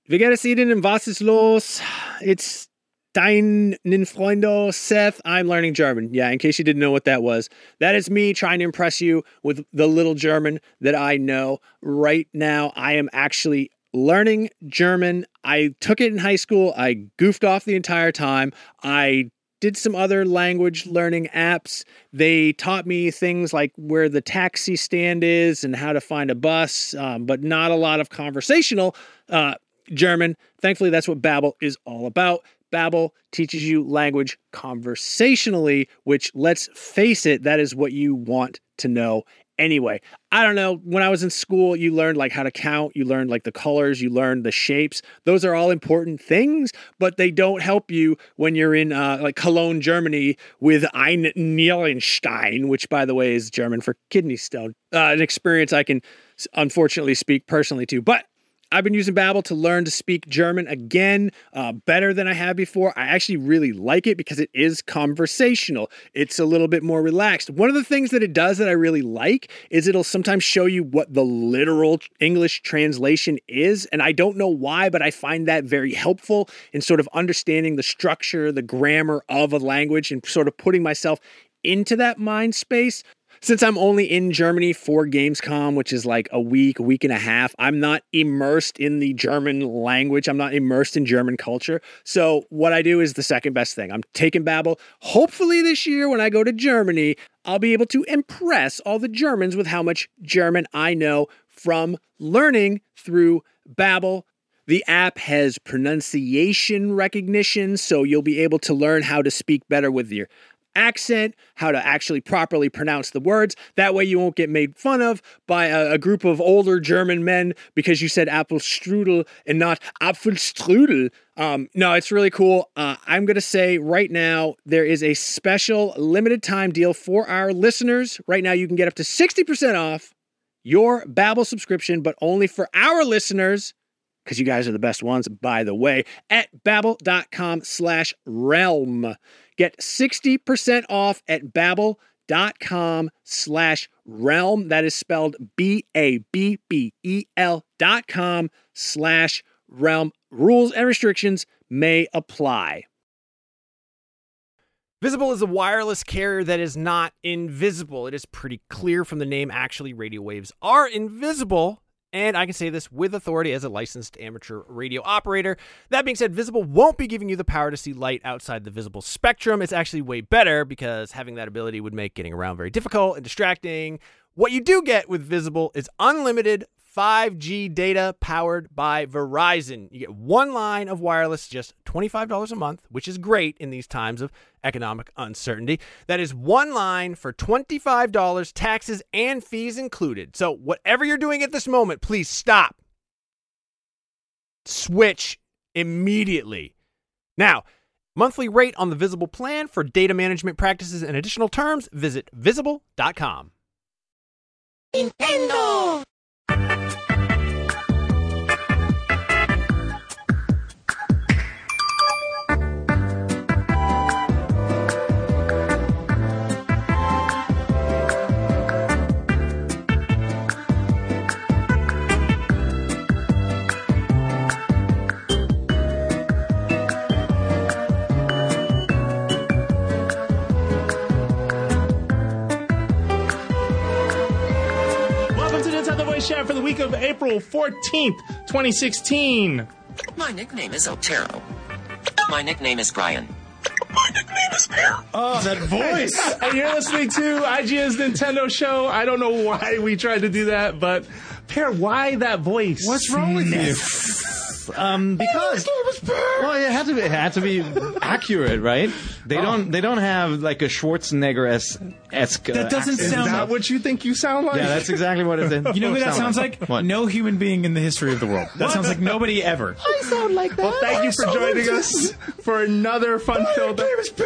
Wie geht es Ihnen? Was ist los? It's deinen Freunde, Seth. I'm learning German. Yeah, in case you didn't know what that was. That is me trying to impress you with the little German that I know. Right now, I am actually learning German. I took it in high school. I goofed off the entire time. I did some other language learning apps. They taught me things like where the taxi stand is and how to find a bus, but not a lot of conversational German. Thankfully, that's what Babbel is all about. Babbel teaches you language conversationally, which, let's face it, that is what you want to know anyway. I don't know. When I was in school, you learned like how to count. You learned like the colors. You learned the shapes. Those are all important things, but they don't help you when you're in like Cologne, Germany with Ein Nierenstein, which, by the way, is German for kidney stone. An experience I can unfortunately speak personally to, but I've been using Babbel to learn to speak German again, better than I have before. I actually really like it because it is conversational. It's a little bit more relaxed. One of the things that it does that I really like is it'll sometimes show you what the literal English translation is. And I don't know why, but I find that very helpful in sort of understanding the structure, the grammar of a language and sort of putting myself into that mind space. Since I'm only in Germany for Gamescom, which is like a week and a half, I'm not immersed in the German language. I'm not immersed in German culture. So what I do is the second best thing. I'm taking Babbel. Hopefully this year when I go to Germany, I'll be able to impress all the Germans with how much German I know from learning through Babbel. The app has pronunciation recognition, so you'll be able to learn how to speak better with your accent, how to actually properly pronounce the words. That way you won't get made fun of by a group of older German men because you said Apfelstrudel and not Apfelstrudel. No, it's really cool. I'm going to say right now there is a special limited time deal for our listeners. Right now you can get up to 60% off your Babbel subscription, but only for our listeners, because you guys are the best ones, by the way, at babbel.com/realm. Get 60% off at babbel.com/realm. That is spelled BABBEL.com/realm. Rules and restrictions may apply. Visible is a wireless carrier that is not invisible. It is pretty clear from the name. Actually, radio waves are invisible. And I can say this with authority as a licensed amateur radio operator. That being said, Visible won't be giving you the power to see light outside the visible spectrum. It's actually way better because having that ability would make getting around very difficult and distracting. What you do get with Visible is unlimited 5G data powered by Verizon. You get one line of wireless, just $25 a month, which is great in these times of economic uncertainty. That is one line for $25, taxes and fees included. So whatever you're doing at this moment, please stop. Switch immediately. Now, monthly rate on the Visible plan for data management practices and additional terms, visit visible.com. Nintendo! Share for the week of April 14th, 2016. My nickname is Otero. My nickname is Brian. My nickname is Pear. Oh, that voice. And you're listening to IGN's Nintendo Show. I don't know why we tried to do that, but Pear, why that voice? What's wrong with you? Because well, it had to be accurate, right? They don't have like a Schwarzenegger-esque. That doesn't Is sound. that what you think you sound like? Yeah, that's exactly what it is. You know what that sounds like? What? No human being in the history of the world. That sounds like nobody ever. I sound like that. Well, thank you for joining us for another fun-filled.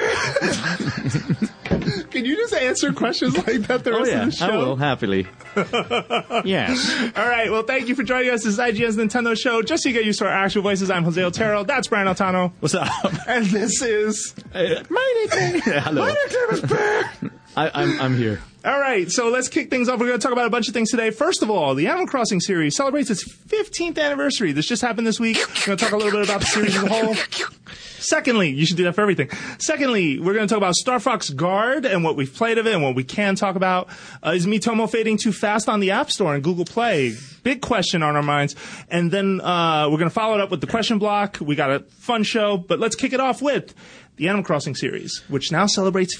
Can you just answer questions like that the rest of the show? I will, happily. Yeah. All right, well, thank you for joining us. This is IGN's Nintendo Show. Just so you get used to our actual voices, I'm Jose Otero. That's Brian Altano. What's up? And this is... My nickname. Hello. My nickname is Bear. I'm here. All right, so let's kick things off. We're going to talk about a bunch of things today. First of all, the Animal Crossing series celebrates its 15th anniversary. This just happened this week. We're going to talk a little bit about the series as a whole. Secondly, you should do that for everything. Secondly, we're going to talk about Star Fox Guard and what we've played of it and what we can talk about. Is Miitomo fading too fast on the App Store and Google Play? Big question on our minds. And then we're going to follow it up with the question block. We got a fun show, but let's kick it off with the Animal Crossing series, which now celebrates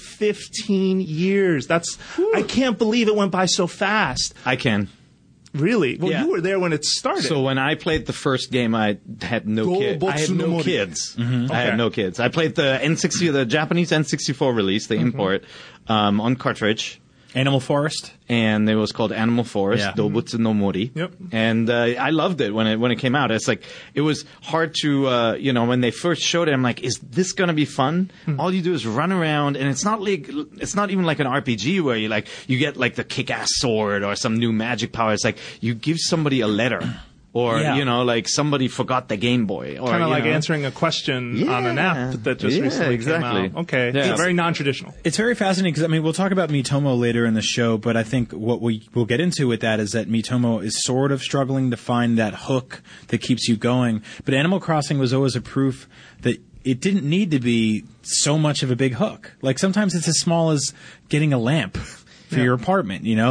15 years. I can't believe it went by so fast. I can. Really? Well, Yeah. you were there when it started. So when I played the first game, I had no kids. I had no kids. I had no kids. I played the N60, the Japanese N64 release, the import, on cartridge. Animal Forest. And it was called Animal Forest, Yeah. Dobutsu no Mori. Yep. And I loved it when it came out. It's like, it was hard to, when they first showed it, I'm like, is this going to be fun? All you do is run around, and it's not even like an RPG where you get like the kick-ass sword or some new magic power. It's like, you give somebody a letter. Or, Yeah. like somebody forgot the Game Boy. Or, kind of like know. answering a question on an Yeah. app that just Yeah, recently exactly. came out. Okay. Yeah. It's very non-traditional. It's very fascinating because, we'll talk about Miitomo later in the show, but I think what we'll get into with that is that Miitomo is sort of struggling to find that hook that keeps you going. But Animal Crossing was always a proof that it didn't need to be so much of a big hook. Like, sometimes it's as small as getting a lamp for your apartment, and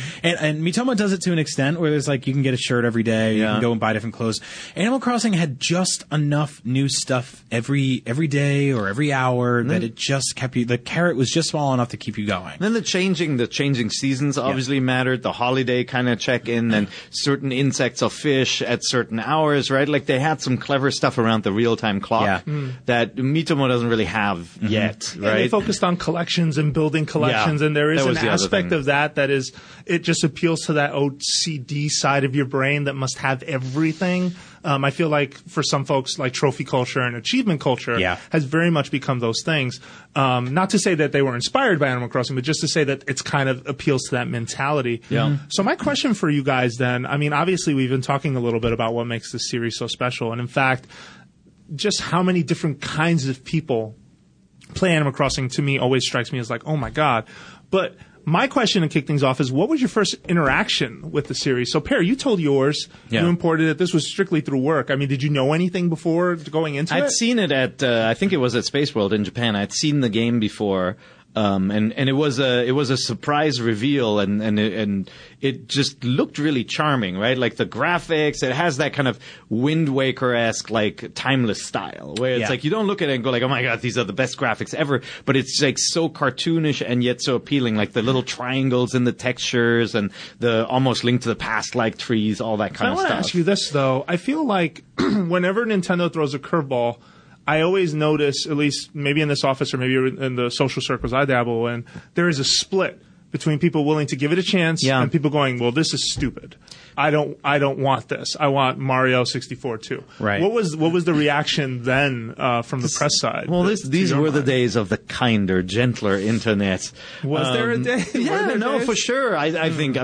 Miitomo does it to an extent where there's like, you can get a shirt every day, you can go and buy different clothes. Animal Crossing had just enough new stuff every day or every hour that it just kept you, the carrot was just small enough to keep you going. Then the changing seasons obviously mattered. The holiday kind of check-in, and certain insects or fish at certain hours, right? Like, they had some clever stuff around the real-time clock that Miitomo doesn't really have yet, Yeah, they right? focused on collections and building collections, Yeah, and there is that an was the other aspect thing. of that is, it just appeals to that OCD side of your brain that must have everything. I feel like for some folks, like trophy culture and achievement culture has very much become those things. Not to say that they were inspired by Animal Crossing, but just to say that it's kind of appeals to that mentality. Yeah. So my question for you guys then, obviously we've been talking a little bit about what makes this series so special, and in fact, just how many different kinds of people play Animal Crossing to me always strikes me as like, oh my God. But my question to kick things off is, what was your first interaction with the series? So, Per, you told yours. Yeah. You imported it. This was strictly through work. Did you know anything before going into it? I'd seen it at, I think it was at Space World in Japan. I'd seen the game before. And it was a surprise reveal, and it just looked really charming, right? Like the graphics, it has that kind of Wind Waker-esque, like, timeless style, where it's like, you don't look at it and go like, oh my God, these are the best graphics ever, but it's like so cartoonish and yet so appealing, like the little triangles in the textures and the almost Link to the Past like trees, all that kind I of want stuff. to ask you this, though. I feel like whenever Nintendo throws a curveball, I always notice, at least maybe in this office or maybe in the social circles I dabble in, there is a split between people willing to give it a chance and people going, well, this is stupid. I don't want this. I want Mario 64 too. Right. What was the reaction then from the press side? Well, these were the mind? days of the kinder, gentler internet. Was there a day? Were Yeah, there no, days? for sure. I think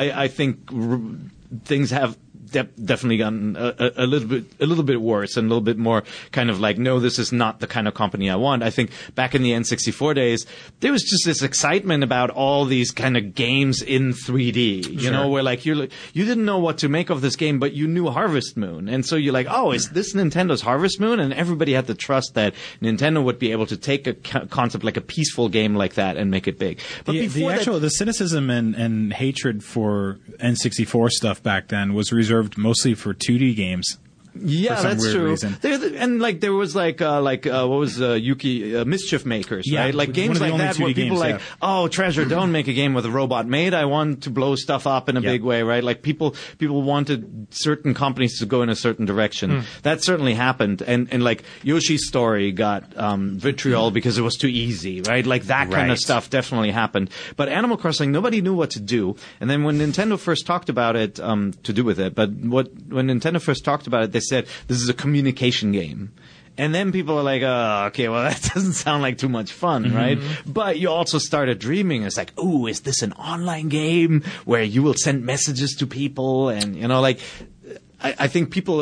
things have definitely gotten a little bit worse and a little bit more kind of like, no, this is not the kind of company I want. I think back in the N64 days, there was just this excitement about all these kind of games in 3D, you know, where like you didn't know what to make of this game, but you knew Harvest Moon. And so you're like, oh, is this Nintendo's Harvest Moon? And everybody had to trust that Nintendo would be able to take a concept like a peaceful game like that and make it big. But The cynicism and hatred for N64 stuff back then was reserved mostly for 2D games. Yeah, for some that's weird true. reason. There was what was Yuki Mischief Makers, Yeah, right? Like one games of the like only that where 2D people games, like, oh, Treasure, don't make a game with a robot made. I want to blow stuff up in a big way, right? Like people wanted certain companies to go in a certain direction. That certainly happened, and like Yoshi's Story got vitriol because it was too easy, right? Like that kind of stuff definitely happened. But Animal Crossing, nobody knew what to do. And then when Nintendo first talked about it, to do with it, but when Nintendo first talked about it, they said this is a communication game. And then people are like, oh, okay, well, that doesn't sound like too much fun, right? But you also started dreaming. It's like, ooh, is this an online game where you will send messages to people? And, like, I think people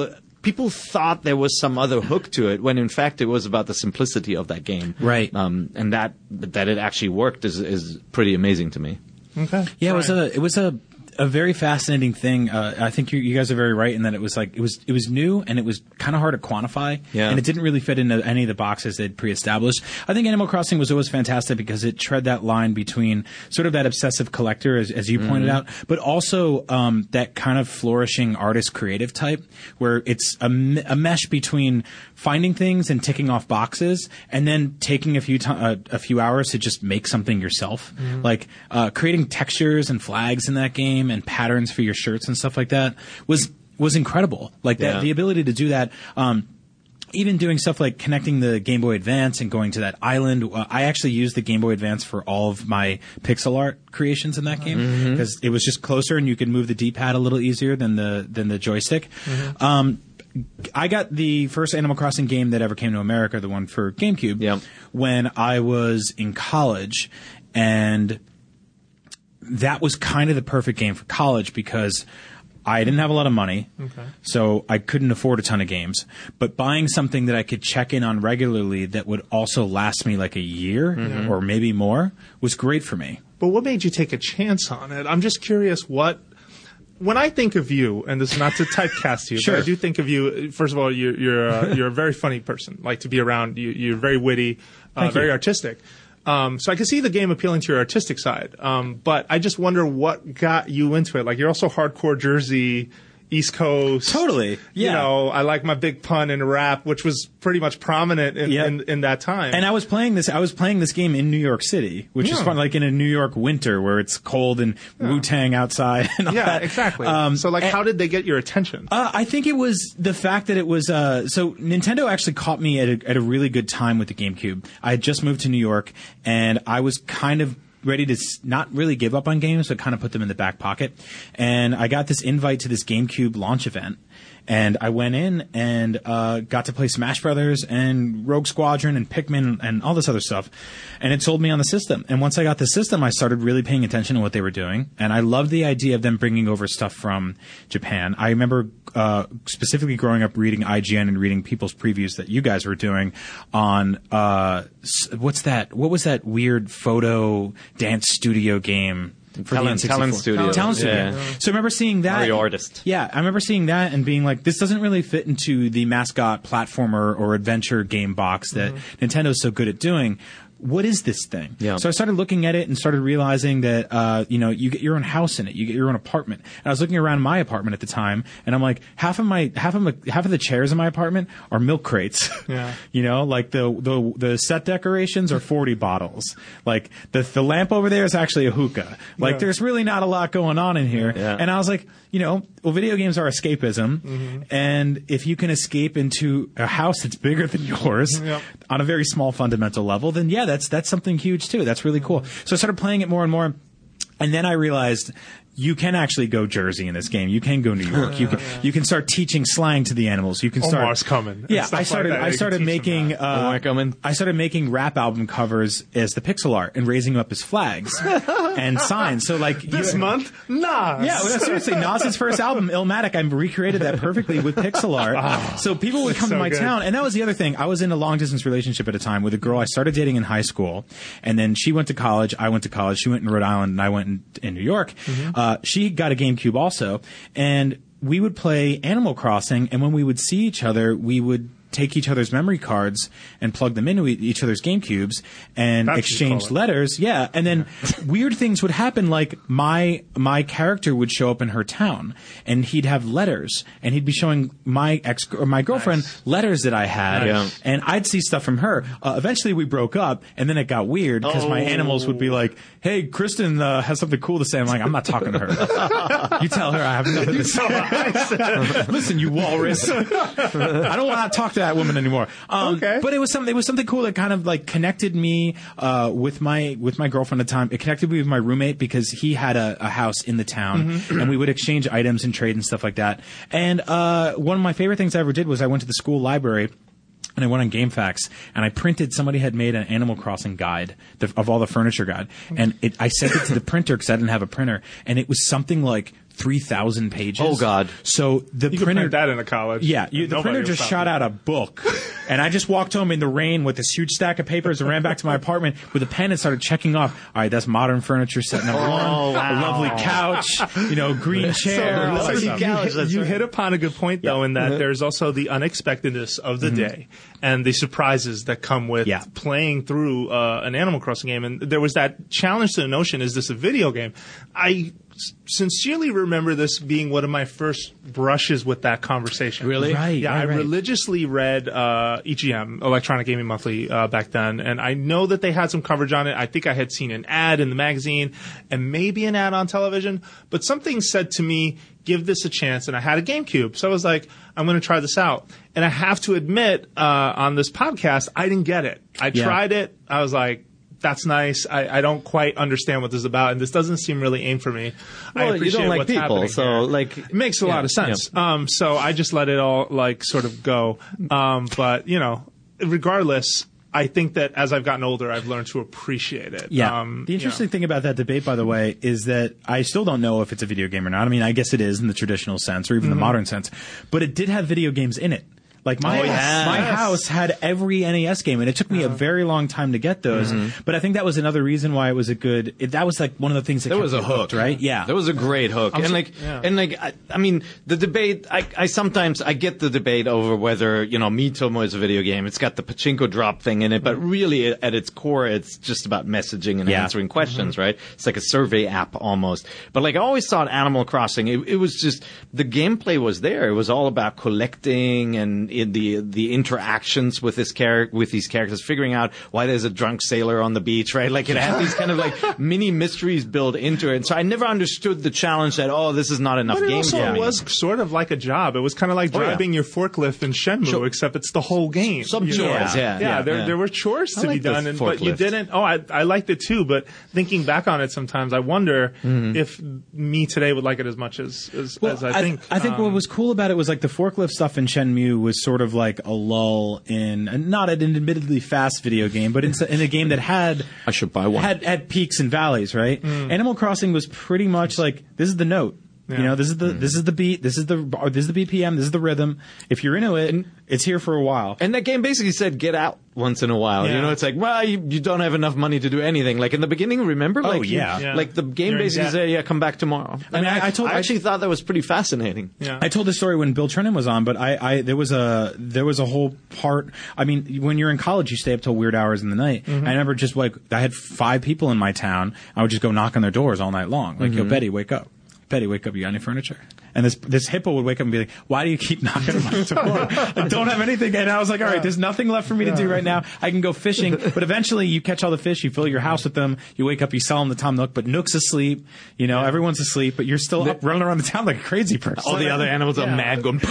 people thought there was some other hook to it, when in fact it was about the simplicity of that game. Right. And that it actually worked is pretty amazing to me. Okay. Yeah, it was a very fascinating thing. I think you guys are very right in that it was new and it was kind of hard to quantify. Yeah. And it didn't really fit into any of the boxes they'd pre-established. I think Animal Crossing was always fantastic because it tread that line between sort of that obsessive collector, as you pointed out, but also that kind of flourishing artist creative type where it's a mesh between finding things and ticking off boxes and then taking a few hours to just make something yourself. Like creating textures and flags in that game and patterns for your shirts and stuff like that was incredible. Like the ability to do that. Even doing stuff like connecting the Game Boy Advance and going to that island. I actually used the Game Boy Advance for all of my pixel art creations in that game because it was just closer and you could move the D-pad a little easier than the joystick. I got the first Animal Crossing game that ever came to America, the one for GameCube, when I was in college, and that was kind of the perfect game for college because I didn't have a lot of money, so I couldn't afford a ton of games. But buying something that I could check in on regularly that would also last me like a year or maybe more was great for me. But what made you take a chance on it? I'm just curious when I think of you, and this is not to typecast you, Sure. but I do think of you. First of all, you're a very funny person, like to be around. You're very witty, very artistic. So I can see the game appealing to your artistic side. But I just wonder what got you into it. Like you're also hardcore Jersey, East Coast. Totally. Yeah. You know, I like my big pun in rap, which was pretty much prominent in that time. And I was playing this game in New York City, which is fun, like in a New York winter where it's cold and Wu-Tang outside and all that. Exactly. So how did they get your attention? I think it was the fact that it was so Nintendo actually caught me at a really good time with the GameCube. I had just moved to New York and I was kind of ready to not really give up on games, but kind of put them in the back pocket. And I got this invite to this GameCube launch event. And I went in and got to play Smash Brothers and Rogue Squadron and Pikmin and all this other stuff. And it sold me on the system. And once I got the system, I started really paying attention to what they were doing. And I loved the idea of them bringing over stuff from Japan. I remember specifically growing up reading IGN and reading people's previews that you guys were doing on what's that? What was that weird photo dance studio game? For Talent Studio. Talent Studio. Yeah. So I remember seeing that. Mario Artist. Yeah, I remember seeing that and being like, this doesn't really fit into the mascot platformer or adventure game box that Nintendo's so good at doing. What is this thing? Yeah. So I started looking at it and started realizing that, you get your own house in it. You get your own apartment. And I was looking around my apartment at the time and I'm like, half of the chairs in my apartment are milk crates. Yeah. You know, like the set decorations are 40 bottles. Like the lamp over there is actually a hookah. Like there's really not a lot going on in here. Yeah. And I was like, video games are escapism. And if you can escape into a house that's bigger than yours on a very small fundamental level, then that's something huge too. That's really cool. So I started playing it more and more. And then I realized you can actually go Jersey in this game. You can go New York. You can start teaching slang to the animals. You can start. Omar's coming. Yeah, I started making I started making rap album covers as the pixel art and raising them up as flags and signs. So like This month, Nas. Yeah, well, seriously, Nas's first album, Illmatic, I recreated that perfectly with pixel art. So people would come to my town, and that was the other thing. I was in a long distance relationship at a time with a girl I started dating in high school, and then she went to college. I went to college. She went in Rhode Island, and I went in New York. She got a GameCube also, and we would play Animal Crossing, and when we would see each other, we would take each other's memory cards and plug them into each other's GameCubes and exchange letters. Yeah, and then weird things would happen, like my character would show up in her town, and he'd have letters, and he'd be showing my girlfriend letters that I had, and I'd see stuff from her. Eventually, we broke up, and then it got weird because my animals would be like, "Hey, Kristen has something cool to say." I'm like, "I'm not talking to her. You tell her I have nothing to say." Listen, you walrus. I don't want to talk to that woman anymore. But it was something cool that kind of like connected me with my girlfriend at the time. It connected me with my roommate because he had a house in the town, and we would exchange items and trade and stuff like that. And one of my favorite things I ever did was I went to the school library. And I went on GameFAQs, and I printed. Somebody had made an Animal Crossing guide of all the furniture guide, and I sent it to the printer because I didn't have a printer, and it was something like 3,000 pages. Oh, God. So the You could printer print that into college. Yeah, the Nobody printer will just stop shot you. out a book, and I just walked home in the rain with this huge stack of papers and ran back to my apartment with a pen and started checking off. All right, that's modern furniture set number one. wow. A lovely couch, green chair. all that lovely stuff. couch. That's You right. hit upon a good point, though, in that there's also the unexpectedness of the day and the surprises that come with Yeah. playing through an Animal Crossing game. And there was that challenge to the notion, is this a video game? I sincerely remember this being one of my first brushes with that conversation. Really? Right. Yeah, I right. religiously read EGM, Electronic Gaming Monthly, back then, and I know that they had some coverage on it. I think I had seen an ad in the magazine and maybe an ad on television, but something said to me, give this a chance, and I had a GameCube. So I was like, I'm going to try this out. And I have to admit, on this podcast, I didn't get it. I tried it. I was like, that's nice. I don't quite understand what this is about, and this doesn't seem really aimed for me. I Well, appreciate you don't like what's people, happening so here. like It makes a lot of sense. So I just let it all sort of go. But regardless, I think that as I've gotten older, I've learned to appreciate it. Yeah. The interesting thing about that debate, by the way, is that I still don't know if it's a video game or not. I mean, I guess it is in the traditional sense or even the modern sense, but it did have video games in it. Like my house had every NES game, and it took me a very long time to get those. But I think that was another reason why it was a good. That was like one of the things that There kept was me a hook, hooked, right? Yeah, there was a great hook, I mean, the debate. I sometimes I get the debate over whether Miitomo is a video game. It's got the pachinko drop thing in it, but really at its core, it's just about messaging and answering questions, right? It's like a survey app almost. But like I always thought, Animal Crossing, it was just the gameplay was there. It was all about collecting and in the interactions with these characters, figuring out why there's a drunk sailor on the beach, right? Like it had these kind of like mini mysteries built into it. And so I never understood the challenge that this is not enough But it game also jamming. was sort of like a job. It was kind of like driving your forkllift in Shenmue, except it's the whole game. Some you know? chores, There were chores to be like the done, but you forklift. didn't. Oh, I liked it too. But thinking back on it, sometimes I wonder if me today would like it as much as I think. I think what was cool about it was like the forklift stuff in Shenmue was sort of like a lull in not an admittedly fast video game, but in a game that had I should buy one. had peaks and valleys, right? Animal Crossing was pretty much like this is the note. Yeah. This is the beat, this is the BPM, this is the rhythm. If you're into it, it's here for a while. And that game basically said, get out once in a while. Yeah. It's like, well, you don't have enough money to do anything. Like in the beginning, remember? Like yeah. Like the game You're in basically debt. said, yeah, come back tomorrow. I mean, I actually thought that was pretty fascinating. Yeah. I told this story when Bill Trennan was on, but there was a whole part. I mean, when you're in college, you stay up till weird hours in the night. I remember just like I had 5 people in my town. I would just go knock on their doors all night long. Like, yo, Betty, wake up. Betty, wake up. You got any furniture? And this hippo would wake up and be like, why do you keep knocking on my door? I don't have anything. And I was like, all right, there's nothing left for me to do right now. I can go fishing. But eventually you catch all the fish. You fill your house with them. You wake up, you sell them to Tom Nook. But Nook's asleep. Everyone's asleep. But you're still up running around the town like a crazy person. All the other animals are mad going,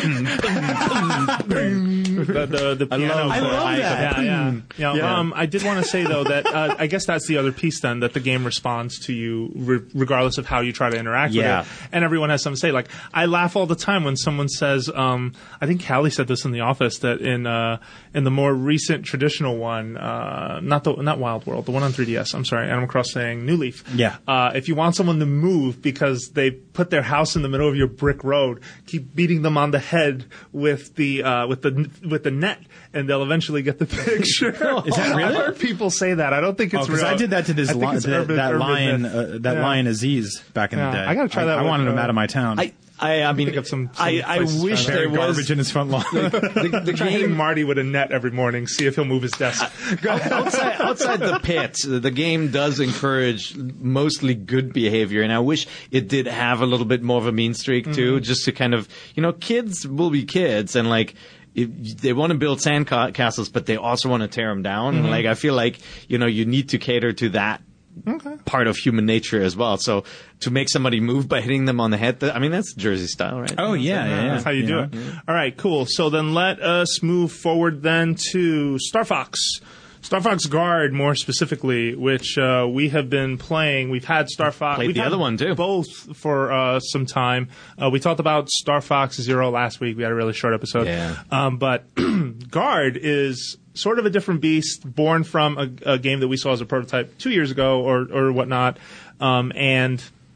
the piano. I love that. Yeah. I did want to say though that I guess that's the other piece then, that the game responds to you regardless of how you try to interact with it, and everyone has something to say. Like I laugh all the time when someone says, I think Callie said this in the office, that in the more recent traditional one, not Wild World, the one on 3DS, I'm sorry, Animal Crossing New Leaf. Yeah. If you want someone to move because they put their house in the middle of your brick road, keep beating them on the head with the net, and they'll eventually get the picture. Is that really? I've heard people say that. I don't think it's because real. I did that to this I think it's urban lion, myth. lion Aziz back in the day. I gotta try that I with, wanted him out of my town. I mean, Think of some I places wish trying to there bury was garbage in his front lawn. the Try hitting game Marty with a net every morning, see if he'll move his desk. outside the pit. The game does encourage mostly good behavior, and I wish it did have a little bit more of a mean streak too, just to kind of kids will be kids, and like. They want to build sand castles, but they also want to tear them down. And like I feel like you need to cater to that part of human nature as well. So to make somebody move by hitting them on the head, I mean that's Jersey style, right? Oh yeah. That's how you do it. All right, cool. So then let us move forward then to Star Fox. Star Fox Guard, more specifically, which we have been playing. We've had Star Fox. Played we've the had other one, too. Both for some time. We talked about Star Fox Zero last week. We had a really short episode. Yeah. But Guard is sort of a different beast, born from a game that we saw as a prototype 2 years ago or whatnot. And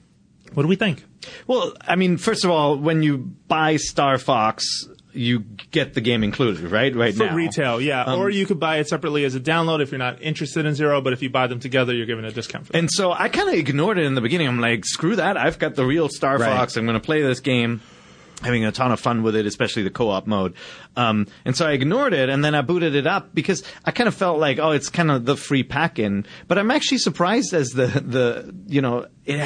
What do we think? Well, I mean, first of all, when you buy Star Fox, you get the game included, right? For now. retail, yeah. Or you could buy it separately as a download if you're not interested in Zero, but if you buy them together, you're given a discount for that. And so I kind of ignored it in the beginning. I'm like, screw that. I've got the real Star Fox. I'm going to play this game. Having a ton of fun with it, especially the co-op mode. And so I ignored it, and then I booted it up because I kind of felt like, oh, it's kind of the free pack-in. But I'm actually surprised as it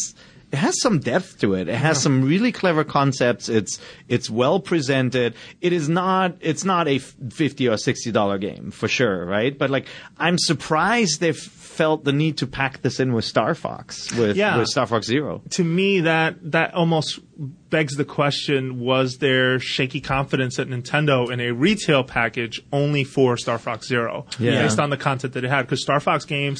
has some depth to it. It has some really clever concepts. It's well presented. It's not a $50 or $60 game for sure, right? But like, I'm surprised they've felt the need to pack this in with Star Fox, with Star Fox Zero. To me, that almost begs the question, was there shaky confidence at Nintendo in a retail package only for Star Fox Zero based on the content that it had? Because Star Fox games,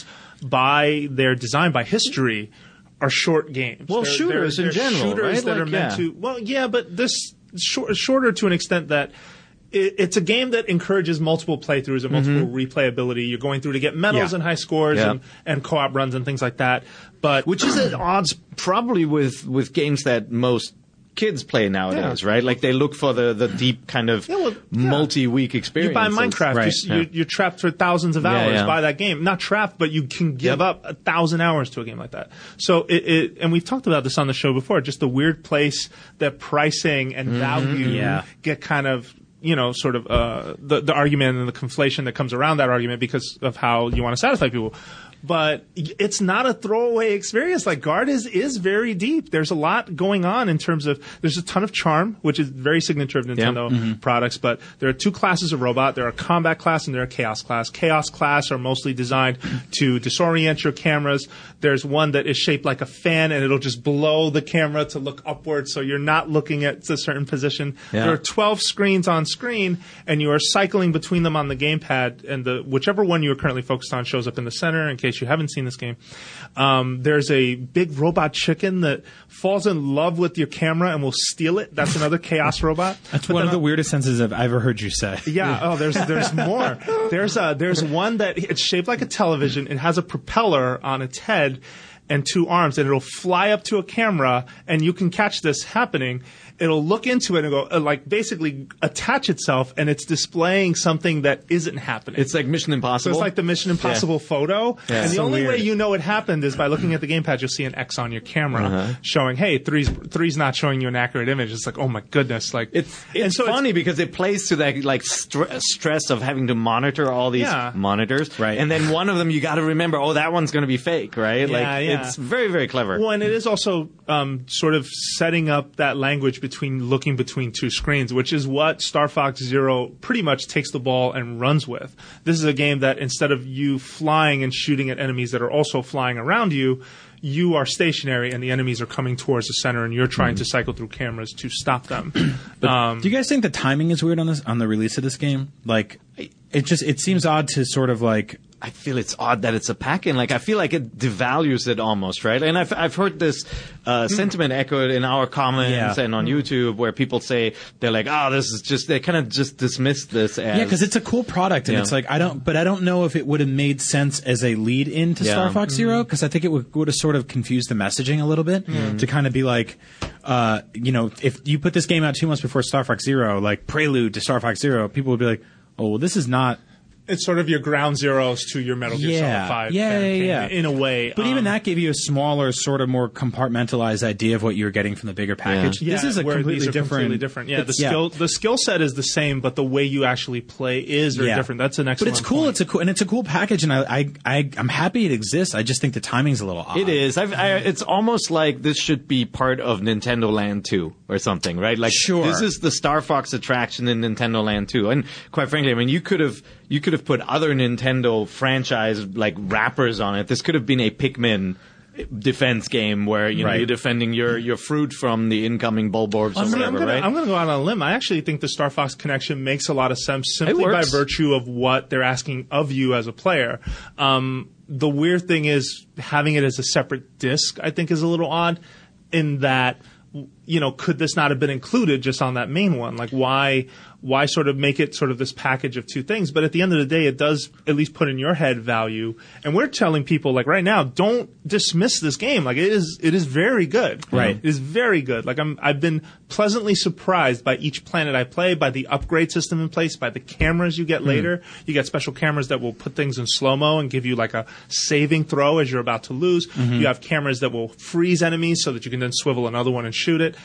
by their design, by history, are short games. Well, shooters in general, shooters right? that are meant to. Well, yeah, but this shorter to an extent that it's a game that encourages multiple playthroughs and multiple replayability. You're going through to get medals and high scores and co-op runs and things like that. But which is at odds probably with games that most kids play nowadays, right? Like they look for the deep kind of multi-week experience. You buy Minecraft, you're trapped for thousands of hours by that game. Not trapped, but you can give up 1,000 hours to a game like that. So and we've talked about this on the show before, just the weird place that pricing and value get kind of, sort of the argument and the conflation that comes around that argument because of how you want to satisfy people. But it's not a throwaway experience. Like, Guard is very deep. There's a lot going on in terms of, there's a ton of charm, which is very signature of Nintendo products, but there are two classes of robot. There are a combat class and there are a chaos class. Chaos class are mostly designed to disorient your cameras. There's one that is shaped like a fan and it'll just blow the camera to look upward so you're not looking at a certain position. There are 12 screens on screen and you are cycling between them on the gamepad, and whichever one you are currently focused on shows up in the center in case you haven't seen this game. There's a big robot chicken that falls in love with your camera and will steal it. That's another chaos robot. That's one of the weirdest sentences I've ever heard you say. Yeah. Oh, there's more. There's one that it's shaped like a television. It has a propeller on its head and two arms, and it'll fly up to a camera, and you can catch this happening. It'll look into it and go, basically attach itself, and it's displaying something that isn't happening. It's like Mission Impossible. So it's like the Mission Impossible photo. Yeah. And the only way you know it happened is by looking at the gamepad. You'll see an X on your camera showing, hey, three's not showing you an accurate image. It's like, oh my goodness. Like, it's funny because it plays to that like stress of having to monitor all these monitors. Right. And then one of them you got to remember, oh, that one's going to be fake, right? It's very, very clever. Well, and it is also sort of setting up that language looking between two screens, which is what Star Fox Zero pretty much takes the ball and runs with. This is a game that instead of you flying and shooting at enemies that are also flying around you, you are stationary and the enemies are coming towards the center and you're trying to cycle through cameras to stop them. Do you guys think the timing is weird on the release of this game? Like, it seems odd to sort of like, I feel it's odd that it's a pack-in. Like, I feel like it devalues it almost, right? And I've heard this sentiment echoed in our comments and on YouTube where people say, they're like, oh, this is just, they kind of just dismiss this as... Yeah, because it's a cool product, and it's like, I don't know if it would have made sense as a lead-in to Star Fox Zero, because I think it would have sort of confused the messaging a little bit, to kind of be like, if you put this game out 2 months before Star Fox Zero, like prelude to Star Fox Zero, people would be like, oh, well, this is not... It's sort of your ground zeros to your Metal Gear Solid 5 in a way. But even that gave you a smaller, sort of more compartmentalized idea of what you were getting from the bigger package. Yeah. This is completely different. Yeah, the skill set is the same, but the way you actually play is very different. That's an excellent But it's cool. point. It's a cool package, and I'm happy it exists. I just think the timing's a little odd. It is. It's almost like this should be part of Nintendo Land 2 or something, right? Like, this is the Star Fox attraction in Nintendo Land 2. And quite frankly, I mean, you could have put other Nintendo franchise like wrappers on it. This could have been a Pikmin defense game where you're defending your fruit from the incoming Bulborbs or whatever, right? I'm going to go out on a limb. I actually think the Star Fox connection makes a lot of sense simply by virtue of what they're asking of you as a player. The weird thing is having it as a separate disc, I think, is a little odd in that, could this not have been included just on that main one? Like, why why sort of make it sort of this package of two things? But at the end of the day, it does at least put in your head value. And we're telling people, like, right now, don't dismiss this game. Like, it is very good. Right. It is very good. Like, I've been pleasantly surprised by each planet I play, by the upgrade system in place, by the cameras you get later. You get special cameras that will put things in slow-mo and give you like a saving throw as you're about to lose. You have cameras that will freeze enemies so that you can then swivel another one and shoot it.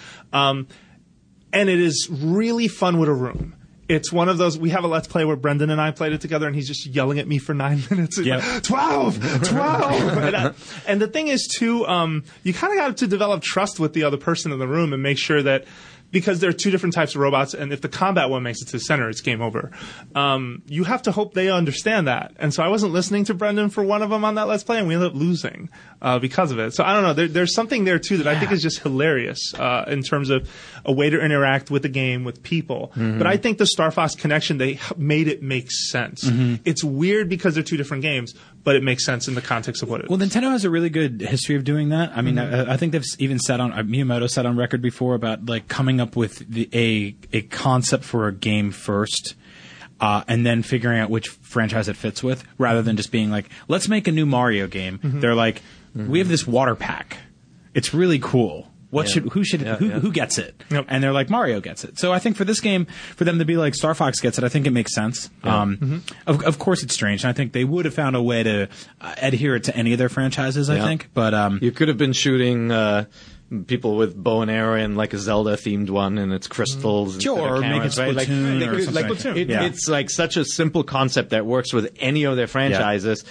And it is really fun with a room. It's one of those, we have a Let's Play where Brendan and I played it together, and he's just yelling at me for 9 minutes. Like, 12! And the thing is, too, you kind of got to develop trust with the other person in the room and make sure that, because there are two different types of robots, and if the combat one makes it to the center, it's game over. You have to hope they understand that. And so I wasn't listening to Brendan for one of them on that Let's Play, and we ended up losing because of it. So I don't know. There's something there, too, that I think is just hilarious in terms of a way to interact with the game, with people. But I think the Star Fox connection, they made it make sense. It's weird because they're two different games, but it makes sense in the context of what it is. Well, Nintendo has a really good history of doing that. I mean, I think they've even said on Miyamoto said on record before about like coming up with a concept for a game first, and then figuring out which franchise it fits with, rather than just being like, let's make a new Mario game. They're like, we have this water pack. It's really cool. Who gets it? Yep. And they're like, Mario gets it. So I think for this game, for them to be like Star Fox gets it, I think it makes sense. Of course it's strange, and I think they would have found a way to adhere it to any of their franchises, I think. But you could have been shooting people with bow and arrow in like a Zelda themed one, and it's crystals. Sure, or make it right? Splatoon or something. It's like such a simple concept that works with any of their franchises.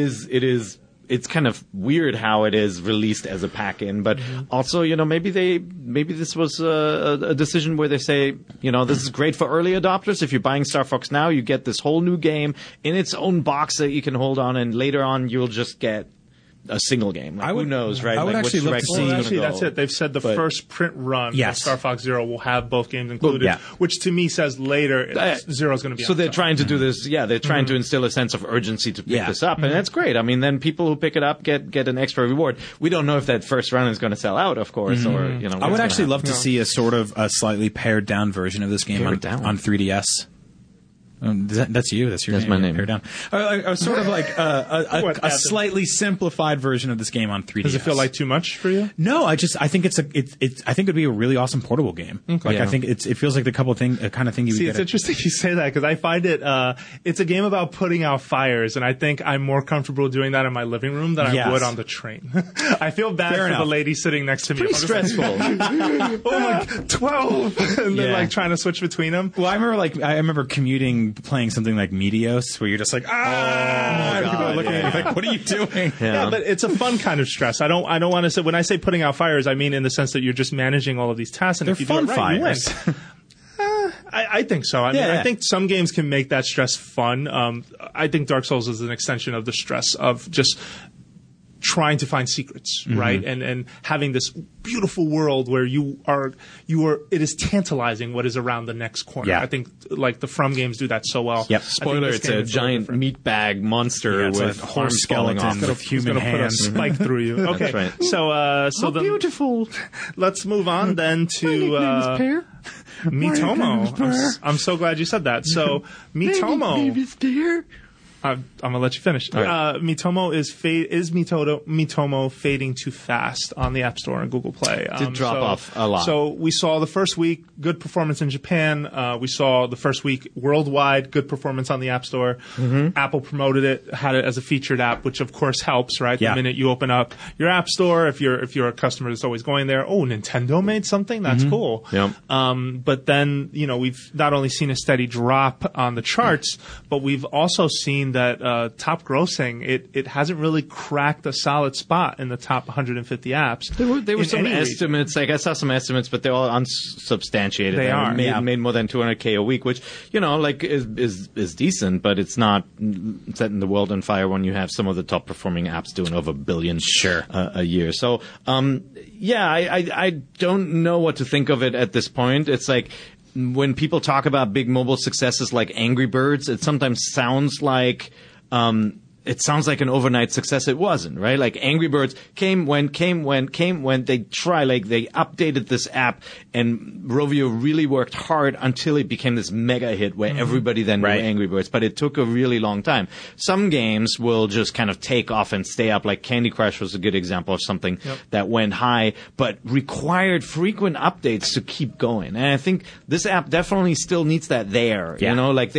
It's kind of weird how it is released as a pack-in, but also, maybe this was a decision where they say, this is great for early adopters. If you're buying Star Fox now, you get this whole new game in its own box that you can hold on, and later on you'll just get a single game. Like, who knows, right? I would actually love to see. Well, actually, that's it. They've said the first print run of Star Fox Zero will have both games included, which to me says later Zero is going to be. So they're trying to do this. Yeah, they're trying to instill a sense of urgency to pick this up, and that's great. I mean, then people who pick it up get an extra reward. We don't know if that first run is going to sell out, of course, or I would actually love to see a sort of a slightly pared down version of this game on 3DS. That's you. That's your That's name. my name. Pared down. A sort of like a slightly simplified version of this game on 3DS. Does it feel like too much for you? No, I think I think it'd be a really awesome portable game. Okay. Like I think it feels like the kind of thing you would see. Get It's interesting you say that, because I find it it's a game about putting out fires, and I think I'm more comfortable doing that in my living room than I would on the train. I feel bad for the lady sitting next to me. Pretty stressful. Oh my, 12, and then like trying to switch between them. Well, I remember commuting, playing something like Meteos, where you're just like, people are looking at you like, what are you doing? Yeah, but it's a fun kind of stress. I don't want to say, when I say putting out fires, I mean in the sense that you're just managing all of these tasks, and they're if you fun do it right, fires. You win. I think so. I mean, I think some games can make that stress fun. I think Dark Souls is an extension of the stress of just trying to find secrets, right? And having this beautiful world where it is tantalizing what is around the next corner. Yeah. I think like the From games do that so well. Yep. Spoiler, it's a giant meat bag monster with a horse falling skeleton off. with human hands. Put a spike through you. Okay. That's right. So Beautiful. Let's move on then to Miitomo. I'm so glad you said that. So Miitomo. I'm gonna let you finish. Right. Miitomo is Miitomo fading too fast on the App Store and Google Play. Did drop off a lot. So we saw the first week good performance in Japan. We saw the first week worldwide good performance on the App Store. Apple promoted it, had it as a featured app, which of course helps, right? The minute you open up your App Store, if you're a customer that's always going there, oh, Nintendo made something, that's cool. Yep. But then we've not only seen a steady drop on the charts, but we've also seen that top grossing, it hasn't really cracked a solid spot in the top 150 apps. There were some estimates. Like I saw some estimates, but they're all unsubstantiated. They are made more than 200K a week, which is decent, but it's not setting the world on fire when you have some of the top performing apps doing over $1 billion a year. So I don't know what to think of it at this point. It's like, when people talk about big mobile successes like Angry Birds, it sometimes sounds like it sounds like an overnight success. It wasn't, right? Like Angry Birds came, went. They updated this app, and Rovio really worked hard until it became this mega hit where everybody then knew Angry Birds. But it took a really long time. Some games will just kind of take off and stay up. Like Candy Crush was a good example of something that went high, but required frequent updates to keep going. And I think this app definitely still needs that there. You know, like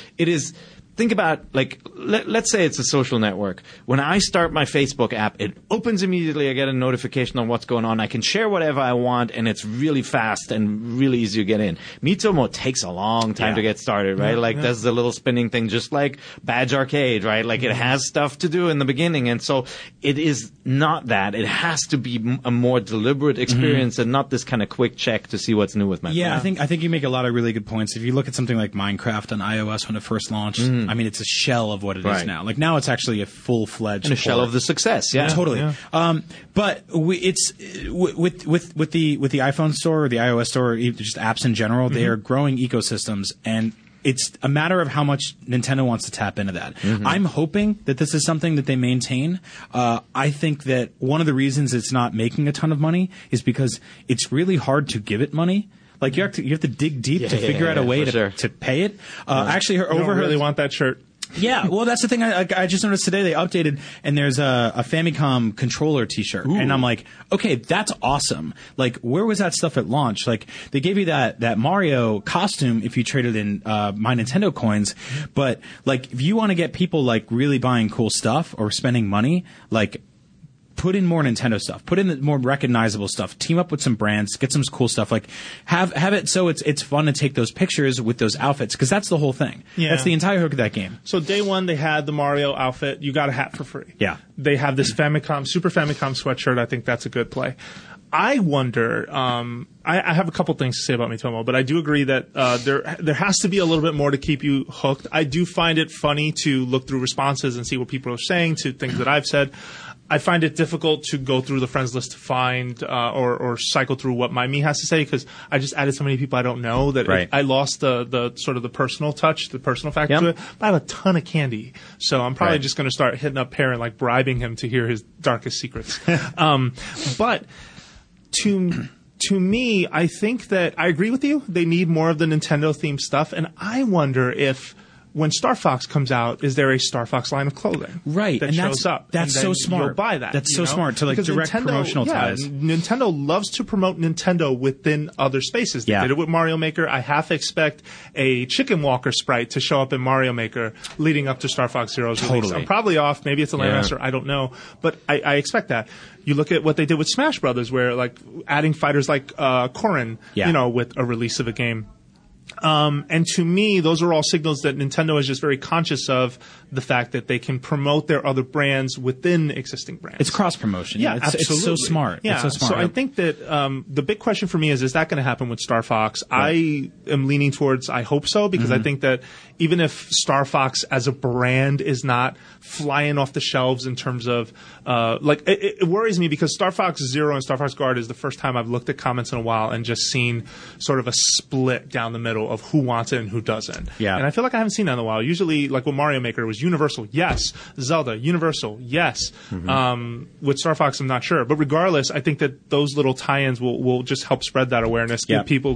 think about, like, let's say it's a social network. When I start my Facebook app, it opens immediately. I get a notification on what's going on. I can share whatever I want, and it's really fast and really easy to get in. Miitomo takes a long time to get started, right? There's the little spinning thing, just like Badge Arcade, right? Like, it has stuff to do in the beginning, and so it is not that. It has to be a more deliberate experience and not this kind of quick check to see what's new with my phone. I think you make a lot of really good points. If you look at something like Minecraft on iOS when it first launched, I mean, it's a shell of what it is now. Like, now it's actually a full-fledged and a shell of the success. Yeah, totally. Yeah. But it's with the iPhone store or the iOS store, or just apps in general, they are growing ecosystems, and it's a matter of how much Nintendo wants to tap into that. I'm hoping that this is something that they maintain. I think that one of the reasons it's not making a ton of money is because it's really hard to give it money. Like, you have to dig deep to figure out a way to pay it. Actually, you don't really want that shirt. Yeah, well, that's the thing. I just noticed today they updated, and there's a Famicom controller T-shirt, and I'm like, okay, that's awesome. Like, where was that stuff at launch? Like, they gave you that Mario costume if you traded in My Nintendo coins, but like, if you want to get people like really buying cool stuff or spending money, like, put in more Nintendo stuff. Put in the more recognizable stuff. Team up with some brands. Get some cool stuff. Like, have it so it's fun to take those pictures with those outfits, because that's the whole thing. Yeah. That's the entire hook of that game. So day one, they had the Mario outfit. You got a hat for free. Yeah. They have this Super Famicom sweatshirt. I think that's a good play. I wonder. I have a couple things to say about Miitomo, but I do agree that there has to be a little bit more to keep you hooked. I do find it funny to look through responses and see what people are saying to things that I've said. I find it difficult to go through the friends list to find or cycle through what my me has to say, because I just added so many people I don't know that I lost the sort of the personal touch, the personal factor to it. But I have a ton of candy, so I'm probably just going to start hitting up Perrin, like bribing him to hear his darkest secrets. But to me, I think that I agree with you. They need more of the Nintendo themed stuff, and I wonder if, when Star Fox comes out, is there a Star Fox line of clothing that shows up? That's so smart. You'll buy that. That's so smart to, like, because direct promotional ties. Nintendo loves to promote Nintendo within other spaces. They did it with Mario Maker. I half expect a Chicken Walker sprite to show up in Mario Maker leading up to Star Fox Zero's release. I'm probably off. Maybe it's a Landmaster. I don't know. But I expect that. You look at what they did with Smash Brothers, where, like, adding fighters like Corrin, with a release of a game. And to me, those are all signals that Nintendo is just very conscious of the fact that they can promote their other brands within existing brands. It's cross promotion. Yeah, absolutely. It's so smart. Yeah, it's so smart. So I think that the big question for me is that going to happen with Star Fox? I am leaning towards I hope so, because I think that even if Star Fox as a brand is not flying off the shelves in terms of it worries me, because Star Fox Zero and Star Fox Guard is the first time I've looked at comments in a while and just seen sort of a split down the middle of who wants it and who doesn't. Yeah. And I feel like I haven't seen that in a while. Usually, like with Mario Maker, it was Universal, yes. Zelda, Universal, yes. With Star Fox, I'm not sure. But regardless, I think that those little tie-ins will just help spread that awareness. Give people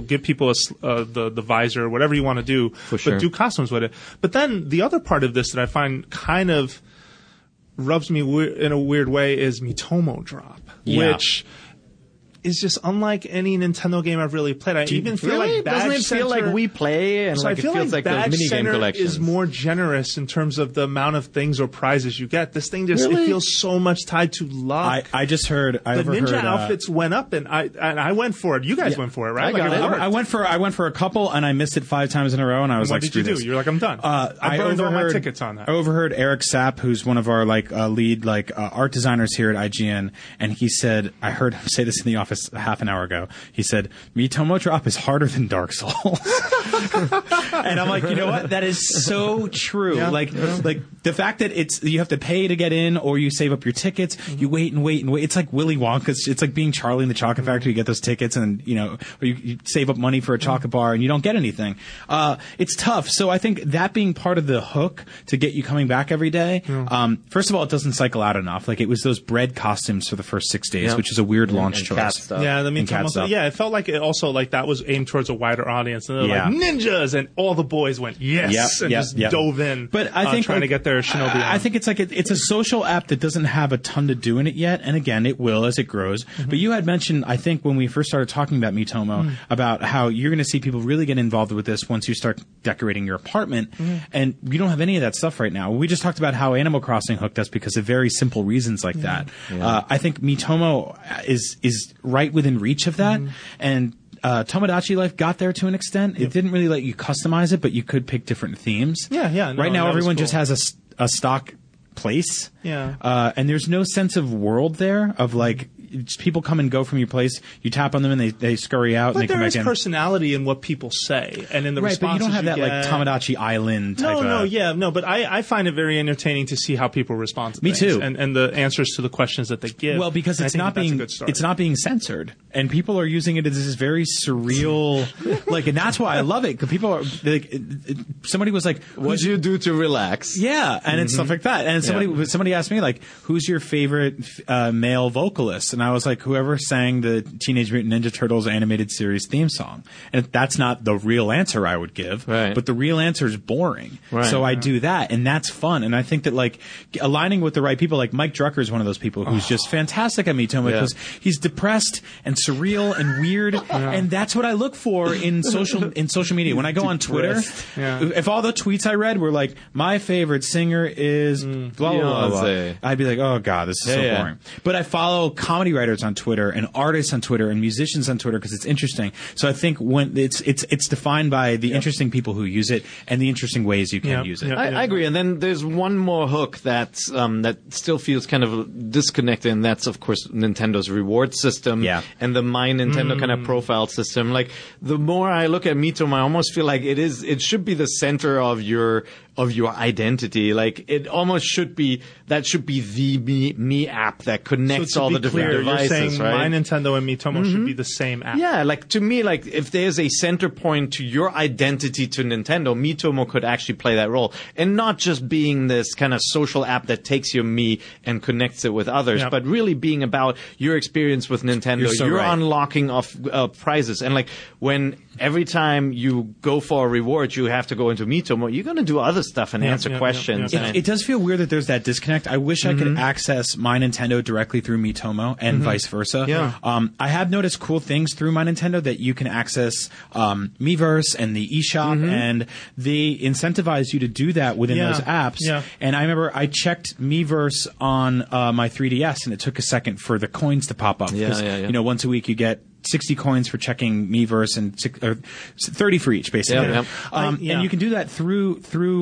the visor, whatever you want to do, but do costumes with it. But then the other part of this that I find kind of rubs me in a weird way is Miitomo Drop, which is just unlike any Nintendo game I've really played. I even feel like doesn't it feel like We Play, and so like I feel it feels like those Badge minigame Center collections is more generous in terms of the amount of things or prizes you get. This thing just it feels so much tied to luck. I just heard the ninja outfits went up, and I went for it. You guys went for it, right? I went for a couple, and I missed it 5 times in a row, and I was what did you do? You're like, I'm done. I burned all my tickets on that. I overheard Eric Sapp, who's one of our lead art designers here at IGN, and he said, I heard him say this in the office. office a half an hour ago. He said, Miitomo drop is harder than Dark Souls. And I'm like, you know what? That is so true. Yeah. Like the fact that you have to pay to get in, or you save up your tickets, you wait and wait and wait. It's like Willy Wonka's. It's like being Charlie in the Chocolate Factory. You get those tickets, and or you save up money for a chocolate bar, and you don't get anything. It's tough. So I think that being part of the hook to get you coming back every day. First of all, it doesn't cycle out enough. Like, it was those bread costumes for the first 6 days, which is a weird launch choice. Cat stuff. Yeah, I mean, cat stuff. it felt like it also like that was aimed towards a wider audience, and they're like ninjas, and all the boys went dove in. But I think trying to get their shinobi on. I think it's like it's a social app that doesn't have a ton to do in it yet, and again, it will as it grows. But you had mentioned, I think, when we first started talking about Miitomo, about how you're going to see people really get involved with this once you start decorating your apartment, and you don't have any of that stuff right now. We just talked about how Animal Crossing hooked us because of very simple reasons like that. I think Miitomo is right within reach of that, and Tomodachi Life got there to an extent. It didn't really let you customize it, but you could pick different themes. Right now, everyone just has a stock place. And there's no sense of world there of like, just people come and go from your place. You tap on them and they scurry out, and they come back in. But there is personality in what people say and in the responses. But you don't have that get. Like Tomodachi Island type. But I find it very entertaining to see how people respond to things. Me too. And the answers to the questions that they give. Well, because it's not being censored, and people are using it as this very surreal, like, and that's why I love it, because people are like, somebody was like, "What do you do to relax?" Yeah, and it's stuff like that. And somebody asked me, like, who's your favorite male vocalist? And I was like, whoever sang the Teenage Mutant Ninja Turtles animated series theme song. And that's not the real answer I would give, but the real answer is boring. So I do that, and that's fun. And I think that, like, aligning with the right people, like Mike Drucker is one of those people who's just fantastic at Miitomo, because he's depressed and surreal and weird, and that's what I look for in social media. When I go on Twitter, if all the tweets I read were like, my favorite singer is blah, blah, blah, blah, I'd be like, oh God, this is so boring. But I follow comedy writers on Twitter and artists on Twitter and musicians on Twitter because it's interesting. So I think when it's defined by the interesting people who use it and the interesting ways you can use it. I agree. And then there's one more hook that still feels kind of disconnected, and that's, of course, Nintendo's reward system and the My Nintendo kind of profile system. Like, the more I look at Miitomo, I almost feel like it should be the center of your identity. Like, it almost should be the me app that connects all the different devices. You're saying right? My Nintendo and Miitomo should be the same app. Yeah, like, to me, like, if there's a center point to your identity to Nintendo, Miitomo could actually play that role, and not just being this kind of social app that takes your me and connects it with others, but really being about your experience with Nintendo, your unlocking of prizes, and like, when every time you go for a reward, you have to go into Miitomo, you're going to do other stuff and answer questions. It does feel weird that there's that disconnect. I wish I could access My Nintendo directly through Miitomo and vice versa. I have noticed cool things through My Nintendo that you can access Miiverse and the eShop, and they incentivize you to do that within those apps. And I remember I checked Miiverse on my 3DS, and it took a second for the coins to pop up. You know, once a week you get 60 coins for checking Miiverse and 30 for each, basically. And you can do that through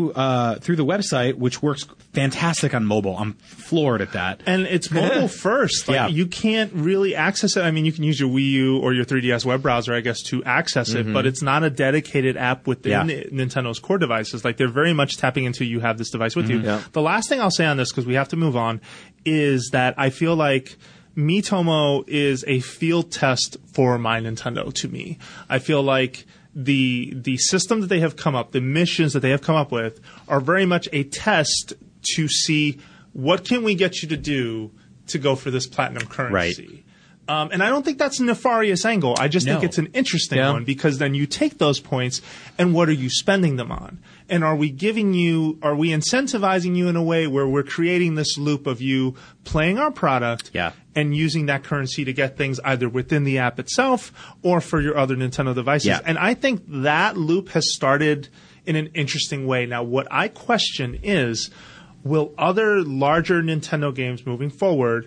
the website, which works fantastic on mobile. I'm floored at that. And it's mobile first. Like, you can't really access it. I mean, you can use your Wii U or your 3DS web browser, I guess, to access it, but it's not a dedicated app within Nintendo's core devices. Like, they're very much tapping into, you have this device with you. The last thing I'll say on this, because we have to move on, is that I feel like Miitomo is a field test for My Nintendo to me. I feel like the system that they have come up, the missions that they have come up with, are very much a test to see what can we get you to do to go for this platinum currency. And I don't think that's a nefarious angle. I just think it's an interesting one, because then you take those points and what are you spending them on? And are we incentivizing you in a way where we're creating this loop of you playing our product and using that currency to get things either within the app itself or for your other Nintendo devices? And I think that loop has started in an interesting way. Now, what I question is, will other larger Nintendo games moving forward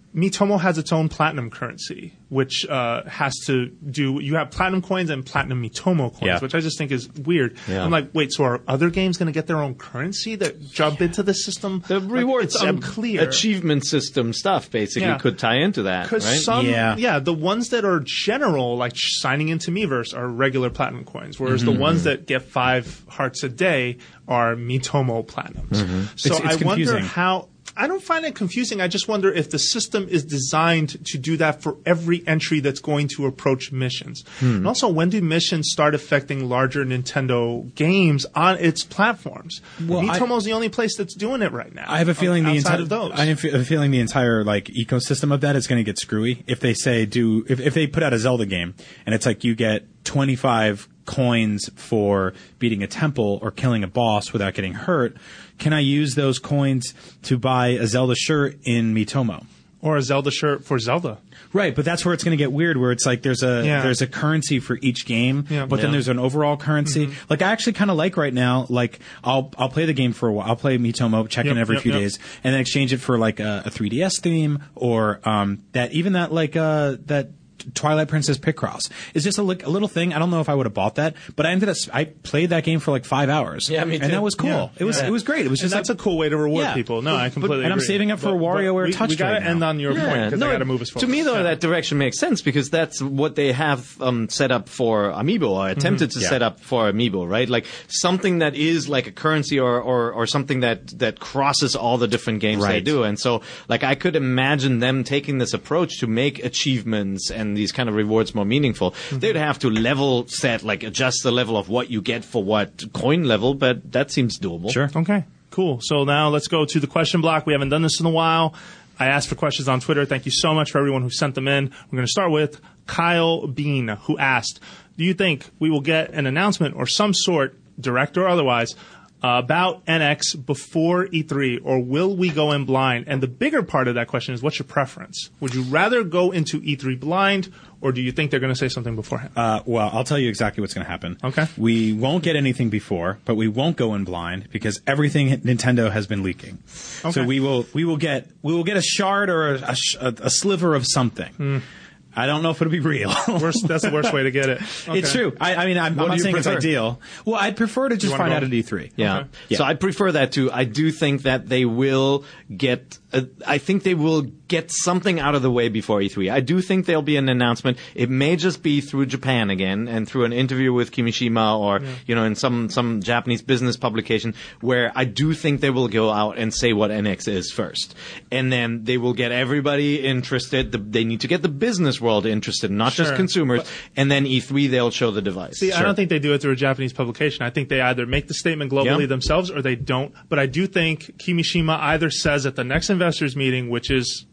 Miitomo has its own platinum currency, which has to do. You have platinum coins and platinum Miitomo coins, which I just think is weird. Yeah. I'm like, wait, so are other games going to get their own currency that jump into the system? The rewards, it's unclear. Achievement system stuff basically could tie into that, right? Some, the ones that are general, like signing into Miiverse, are regular platinum coins, whereas the ones that get 5 hearts a day are Miitomo platinums. So it's I wonder how. I don't find it confusing. I just wonder if the system is designed to do that for every entry that's going to approach missions. And also, when do missions start affecting larger Nintendo games on its platforms? Well, Miitomo's the only place that's doing it right now. I have a feeling outside of those. I have a feeling the entire like ecosystem of that is going to get screwy if they say if they put out a Zelda game and it's like you get 25 coins for beating a temple or killing a boss without getting hurt. Can I use those coins to buy a Zelda shirt in Miitomo? Or a Zelda shirt for Zelda. Right, but that's where it's going to get weird, where it's like there's a currency for each game, but then there's an overall currency. Like I actually kind of like right now, like I'll play the game for a while. I'll play Miitomo, check in every few days, and then exchange it for like a 3DS theme or that Twilight Princess Picross. It's just a little thing. I don't know if I would have bought that, but I played that game for like 5 hours. Yeah, me too. And that was cool. It was great. It was just that's a cool way to reward people. No, I completely agree. And I'm saving up for a WarioWare Touch. We got to end on your point because I got to move us forward. To me, though, that direction makes sense because that's what they have set up for Amiibo or attempted to set up for Amiibo, right? Like something that is like a currency or something that crosses all the different games they do. And so, like, I could imagine them taking this approach to make achievements and these kind of rewards more meaningful. They'd have to level set, like adjust the level of what you get for what coin level, but that seems doable. Sure. Okay, cool. So now let's go to the question block. We haven't done this in a while. I asked for questions on Twitter. Thank you so much for everyone who sent them in. We're going to start with Kyle Bean, who asked, do you think we will get an announcement or some sort, direct or otherwise, about NX before E3, or will we go in blind? And the bigger part of that question is, what's your preference? Would you rather go into E3 blind, or do you think they're going to say something beforehand? Well, I'll tell you exactly what's going to happen. Okay. We won't get anything before, but we won't go in blind because everything Nintendo has been leaking. Okay. So we will get a shard or a sliver of something. I don't know if it'll be real. That's the worst way to get it. Okay. It's true. I mean, I'm not saying it's ideal. Well, I'd prefer to just find out at E3. Yeah. Okay. So I'd prefer that too. I do think that they will get I think they will get something out of the way before E3. I do think there'll be an announcement. It may just be through Japan again and through an interview with Kimishima or, in some Japanese business publication where I do think they will go out and say what NX is first. And then they will get everybody interested. They need to get the business world interested, not just consumers. And then E3, they'll show the device. See, I don't think they do it through a Japanese publication. I think they either make the statement globally themselves or they don't. But I do think Kimishima either says at the next investors meeting, which is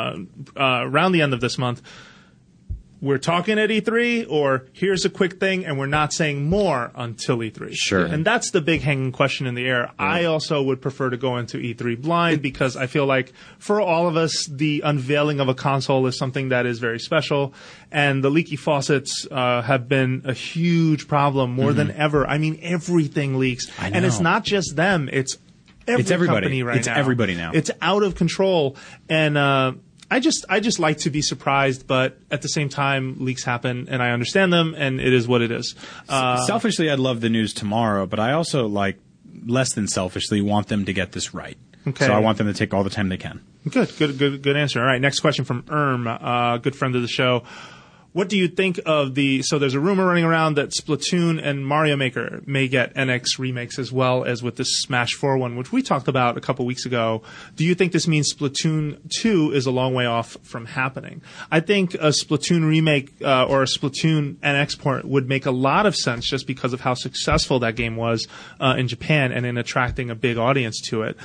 around the end of this month, we're talking at E3, or here's a quick thing, and we're not saying more until E3. Sure. And that's the big hanging question in the air. Yeah. I also would prefer to go into E3 blind because I feel like for all of us, the unveiling of a console is something that is very special. And the leaky faucets have been a huge problem more than ever. I mean, everything leaks. I know. And it's not just them. It's everybody. Company right now. It's everybody now. It's out of control. And I just like to be surprised, but at the same time, leaks happen, and I understand them, and it is what it is. Selfishly, I'd love the news tomorrow, but I also, less than selfishly, want them to get this right. Okay. So I want them to take all the time they can. Good answer. All right, next question from good friend of the show. What do you think of so there's a rumor running around that Splatoon and Mario Maker may get NX remakes as well as with this Smash 4 one, which we talked about a couple weeks ago. Do you think this means Splatoon 2 is a long way off from happening? I think a Splatoon remake or a Splatoon NX port would make a lot of sense just because of how successful that game was in Japan and in attracting a big audience to it.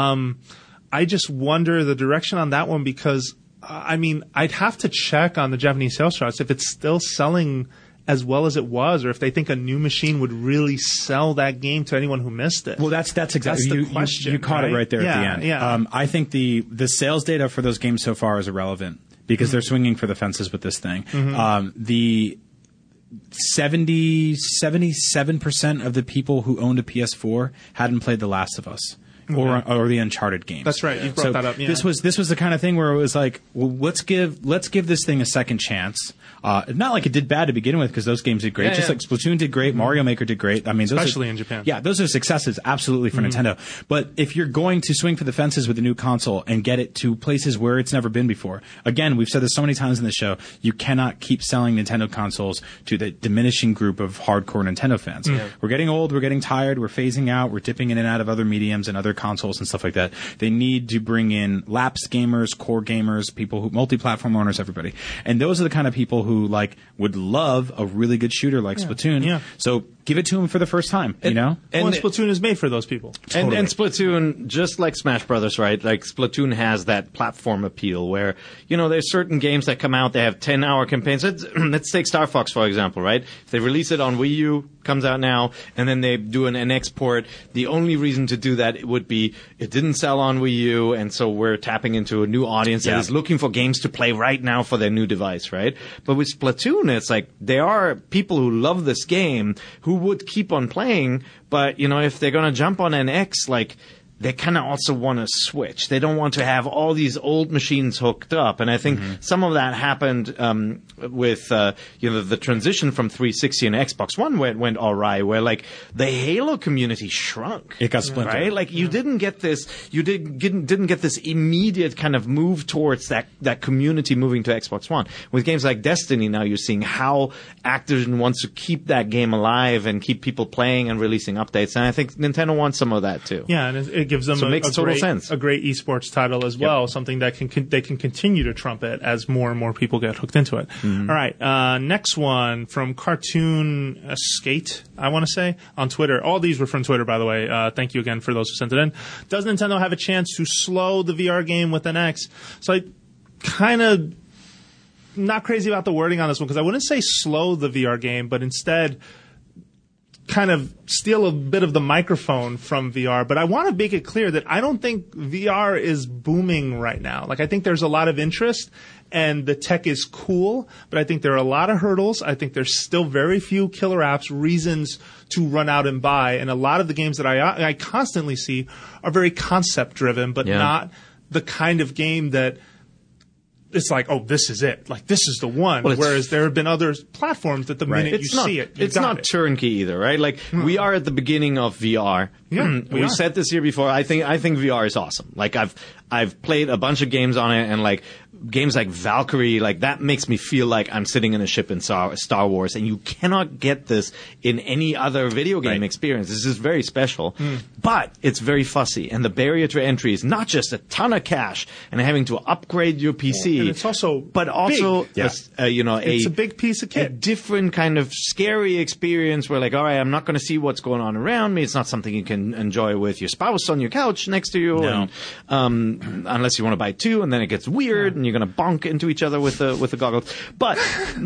I just wonder the direction on that one because I'd have to check on the Japanese sales charts if it's still selling as well as it was, or if they think a new machine would really sell that game to anyone who missed it. Well, that's exactly the question. You caught it right there at the end. Yeah. I think the sales data for those games so far is irrelevant because they're swinging for the fences with this thing. The 77% of the people who owned a PS4 hadn't played The Last of Us. or the Uncharted games. That's right. You brought that up. Yeah. This was the kind of thing where it was like, well, let's give this thing a second chance. Not like it did bad to begin with, because those games did great. Like Splatoon did great, Mario Maker did great. I mean, especially in Japan. Yeah, those are successes absolutely for Nintendo. But if you're going to swing for the fences with a new console and get it to places where it's never been before, again, we've said this so many times in the show, you cannot keep selling Nintendo consoles to the diminishing group of hardcore Nintendo fans. We're getting old, we're getting tired, we're phasing out, we're dipping in and out of other mediums and other consoles and stuff like that. They need to bring in lapsed gamers, core gamers, people who multi-platform owners, everybody. And those are the kind of people who would love a really good shooter like Splatoon. Yeah. So give it to them for the first time, you know? And Splatoon is made for those people. Totally. And Splatoon, just like Smash Brothers, right? Like Splatoon has that platform appeal where, there's certain games that come out, they have 10-hour campaigns. Let's take Star Fox, for example, right? If they release it on Wii U, comes out now, and then they do an export, the only reason to do that would be it didn't sell on Wii U, and so we're tapping into a new audience that is looking for games to play right now for their new device, right? But with Splatoon, it's like there are people who love this game who would keep on playing, but if they're going to jump on NX, they kind of also want to switch. They don't want to have all these old machines hooked up. And I think some of that happened with the transition from 360 and Xbox One went awry, where the Halo community shrunk. It got splintered. Right? You didn't get this didn't get this immediate kind of move towards that community moving to Xbox One. With games like Destiny now, you're seeing how Activision wants to keep that game alive and keep people playing and releasing updates. And I think Nintendo wants some of that too. Yeah, and it gives them makes total sense. A great esports title as well, something that they can continue to trumpet as more and more people get hooked into it. All right, next one from Cartoon Skate, I want to say, on Twitter. All these were from Twitter, by the way. Thank you again for those who sent it in. Does Nintendo have a chance to slow the VR game with NX? So I kind of not crazy about the wording on this one, because I wouldn't say slow the VR game, but instead kind of steal a bit of the microphone from VR. But I want to make it clear that I don't think VR is booming right now. I think there's a lot of interest and the tech is cool, but I think there are a lot of hurdles. I think there's still very few killer apps, reasons to run out and buy. And a lot of the games that I constantly see are very concept driven, but not the kind of game that it's like, oh, this is it. This is the one. Whereas there have been other platforms that the minute you see it, it's not turnkey either, right? We are at the beginning of VR. Yeah, we've said this here before. I think VR is awesome. I've played a bunch of games on it, and games like Valkyrie, that makes me feel like I'm sitting in a ship in Star Wars, and you cannot get this in any other video game experience. This is very special, but it's very fussy, and the barrier to entry is not just a ton of cash and having to upgrade your PC, and it's also but also big. It's a big piece of kit, a different kind of scary experience where all right, I'm not going to see what's going on around me. It's not something you can enjoy with your spouse on your couch next to you, and, unless you want to buy two, and then it gets weird, and you're going to bonk into each other with the goggles. But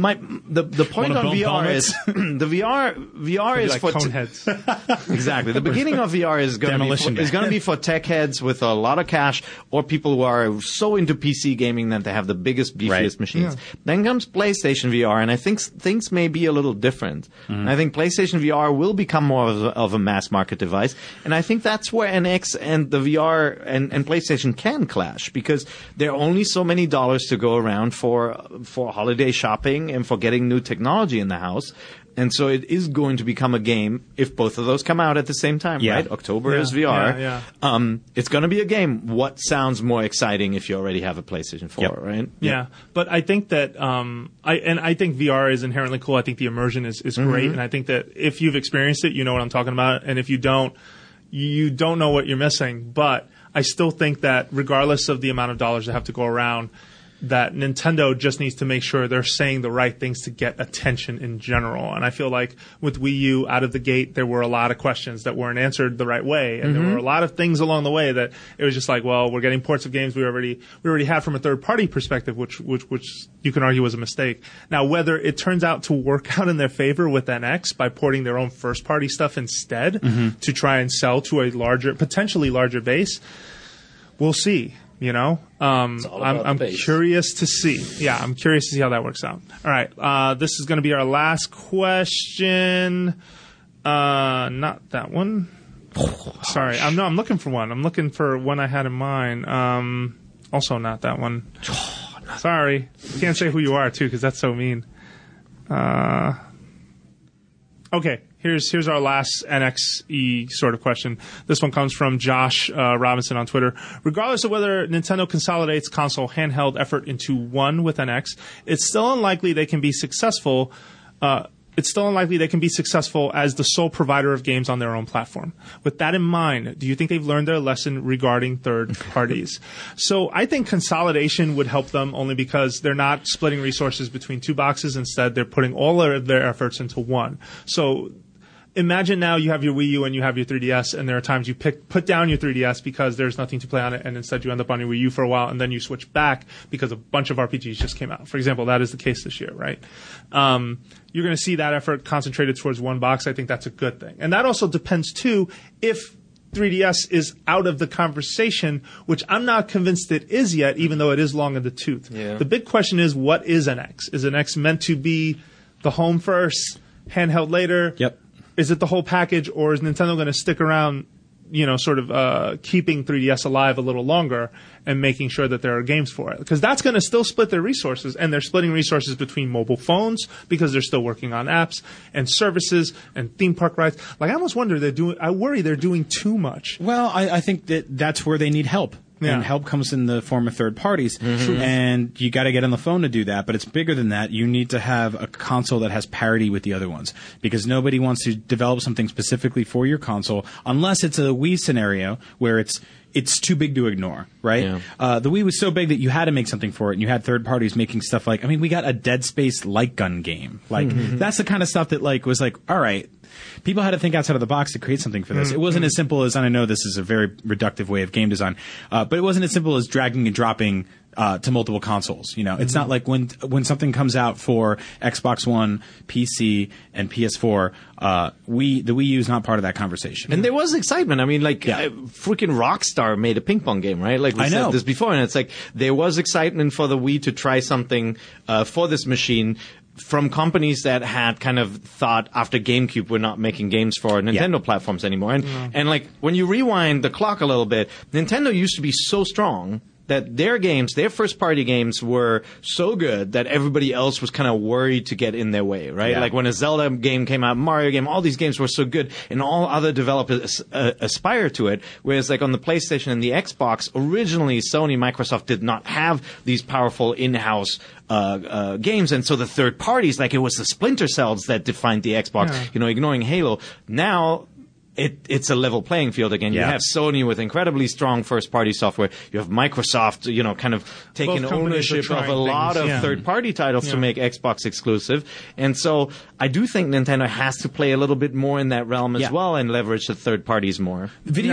the point on VR is the VR is like for Coneheads. Exactly. The beginning of VR is going to be for tech heads with a lot of cash, or people who are so into PC gaming that they have the biggest, beefiest machines. Yeah. Then comes PlayStation VR, and I think things may be a little different. I think PlayStation VR will become more of a mass market device, and I think that's where NX and the VR and PlayStation can clash, because there are only so many dollars to go around for holiday shopping and for getting new technology in the house. And so it is going to become a game if both of those come out at the same time, right? October is VR. It's going to be a game. What sounds more exciting if you already have a PlayStation 4, right? Yeah. But I think that I think VR is inherently cool. I think the immersion is great, and I think that if you've experienced it, you know what I'm talking about, and if you don't know what you're missing. But I still think that regardless of the amount of dollars that have to go around, that Nintendo just needs to make sure they're saying the right things to get attention in general. And I feel like with Wii U out of the gate, there were a lot of questions that weren't answered the right way. And there were a lot of things along the way that it was just like, well, we're getting ports of games we already had from a third party perspective, which you can argue was a mistake. Now, whether it turns out to work out in their favor with NX by porting their own first party stuff instead to try and sell to a potentially larger base, we'll see. I'm curious to see. Yeah, I'm curious to see how that works out. All right, this is going to be our last question. Not that one. Sorry, I'm looking for one. I'm looking for one I had in mind. Also not that one. Sorry, can't say who you are too, because that's so mean. Okay, here's our last NXE sort of question. This one comes from Josh Robinson on Twitter. Regardless of whether Nintendo consolidates console handheld effort into one with NX, it's still unlikely they can be successful. As the sole provider of games on their own platform. With that in mind, do you think they've learned their lesson regarding third parties? So I think consolidation would help them only because they're not splitting resources between two boxes. Instead, they're putting all of their efforts into one. So imagine now you have your Wii U and you have your 3DS, and there are times you put down your 3DS because there's nothing to play on it, and instead you end up on your Wii U for a while, and then you switch back because a bunch of RPGs just came out. For example, that is the case this year, right? You're going to see that effort concentrated towards one box. I think that's a good thing. And that also depends, too, if 3DS is out of the conversation, which I'm not convinced it is yet, even though it is long in the tooth. Yeah. The big question is, what is NX? Is NX meant to be the home first, handheld later? Yep. Is it the whole package, or is Nintendo going to stick around, keeping 3DS alive a little longer and making sure that there are games for it? Because that's going to still split their resources, and they're splitting resources between mobile phones because they're still working on apps and services and theme park rides. Like, I almost wonder I worry they're doing too much. Well, I think that's where they need help. Yeah. And help comes in the form of third parties. Mm-hmm. And you got to get on the phone to do that. But it's bigger than that. You need to have a console that has parity with the other ones. Because nobody wants to develop something specifically for your console unless it's a Wii scenario where it's too big to ignore, right? Yeah. The Wii was so big that you had to make something for it, and you had third parties making stuff like, we got a Dead Space light gun game. Like, that's the kind of stuff that was all right. People had to think outside of the box to create something for this. It wasn't as simple as, and I know this is a very reductive way of game design, but it wasn't as simple as dragging and dropping to multiple consoles. It's not like when something comes out for Xbox One, PC, and PS4, the Wii U is not part of that conversation. And there was excitement. Freaking Rockstar made a ping pong game, right? Like we said this before, and it's like there was excitement for the Wii to try something for this machine from companies that had kind of thought after GameCube we're not making games for Nintendo platforms anymore. And like when you rewind the clock a little bit, Nintendo used to be so strong that their games, their first-party games, were so good that everybody else was kind of worried to get in their way, right? Yeah. Like when a Zelda game came out, Mario game, all these games were so good, and all other developers aspire to it. Whereas like on the PlayStation and the Xbox, originally Sony, Microsoft did not have these powerful in-house games, and so the third parties, like it was the Splinter Cells that defined the Xbox, ignoring Halo. Now it's a level playing field again. You have Sony with incredibly strong first-party software. You have Microsoft, kind of taking ownership of a lot of third-party titles to make Xbox exclusive. And so I do think Nintendo has to play a little bit more in that realm as well and leverage the third parties more.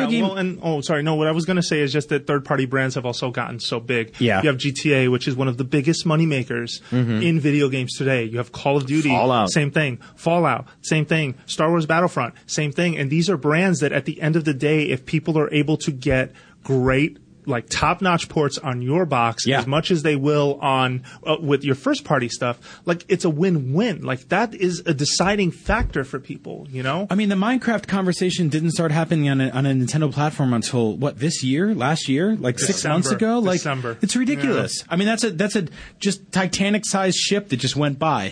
What I was going to say is just that third-party brands have also gotten so big. Yeah. You have GTA, which is one of the biggest moneymakers in video games today. You have Call of Duty, Fallout. Same thing. Fallout, same thing. Star Wars Battlefront, same thing. And these are brands that at the end of the day, if people are able to get great, like top-notch ports on your box as much as they will on with your first-party stuff, like it's a win-win. Like that is a deciding factor for people, The Minecraft conversation didn't start happening on a Nintendo platform until last year, like 6 months ago. Like December. It's ridiculous. Yeah. That's a just Titanic-sized ship that just went by.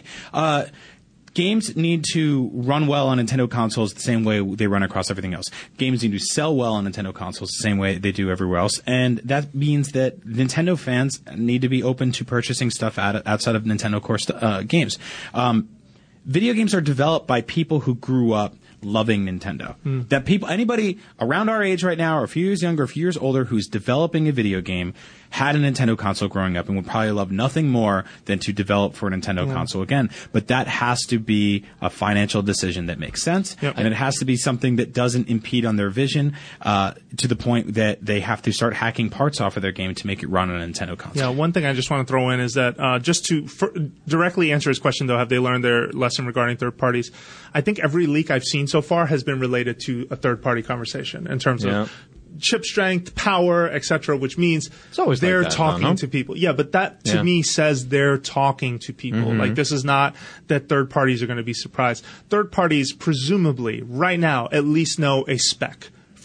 Games need to run well on Nintendo consoles the same way they run across everything else. Games need to sell well on Nintendo consoles the same way they do everywhere else. And that means that Nintendo fans need to be open to purchasing stuff outside of Nintendo core games. Video games are developed by people who grew up loving Nintendo. Anybody around our age right now, or a few years younger, a few years older, who's developing a video game, had a Nintendo console growing up and would probably love nothing more than to develop for a Nintendo console again. But that has to be a financial decision that makes sense, and it has to be something that doesn't impede on their vision to the point that they have to start hacking parts off of their game to make it run on a Nintendo console. Yeah, one thing I just want to throw in is that just to directly answer his question, though, have they learned their lesson regarding third parties? I think every leak I've seen so far has been related to a third-party conversation in terms of chip strength, power, etc., which means they're talking to people. Yeah, but that to me says they're talking to people. Like this is not that third parties are going to be surprised. Third parties presumably right now at least know a spec.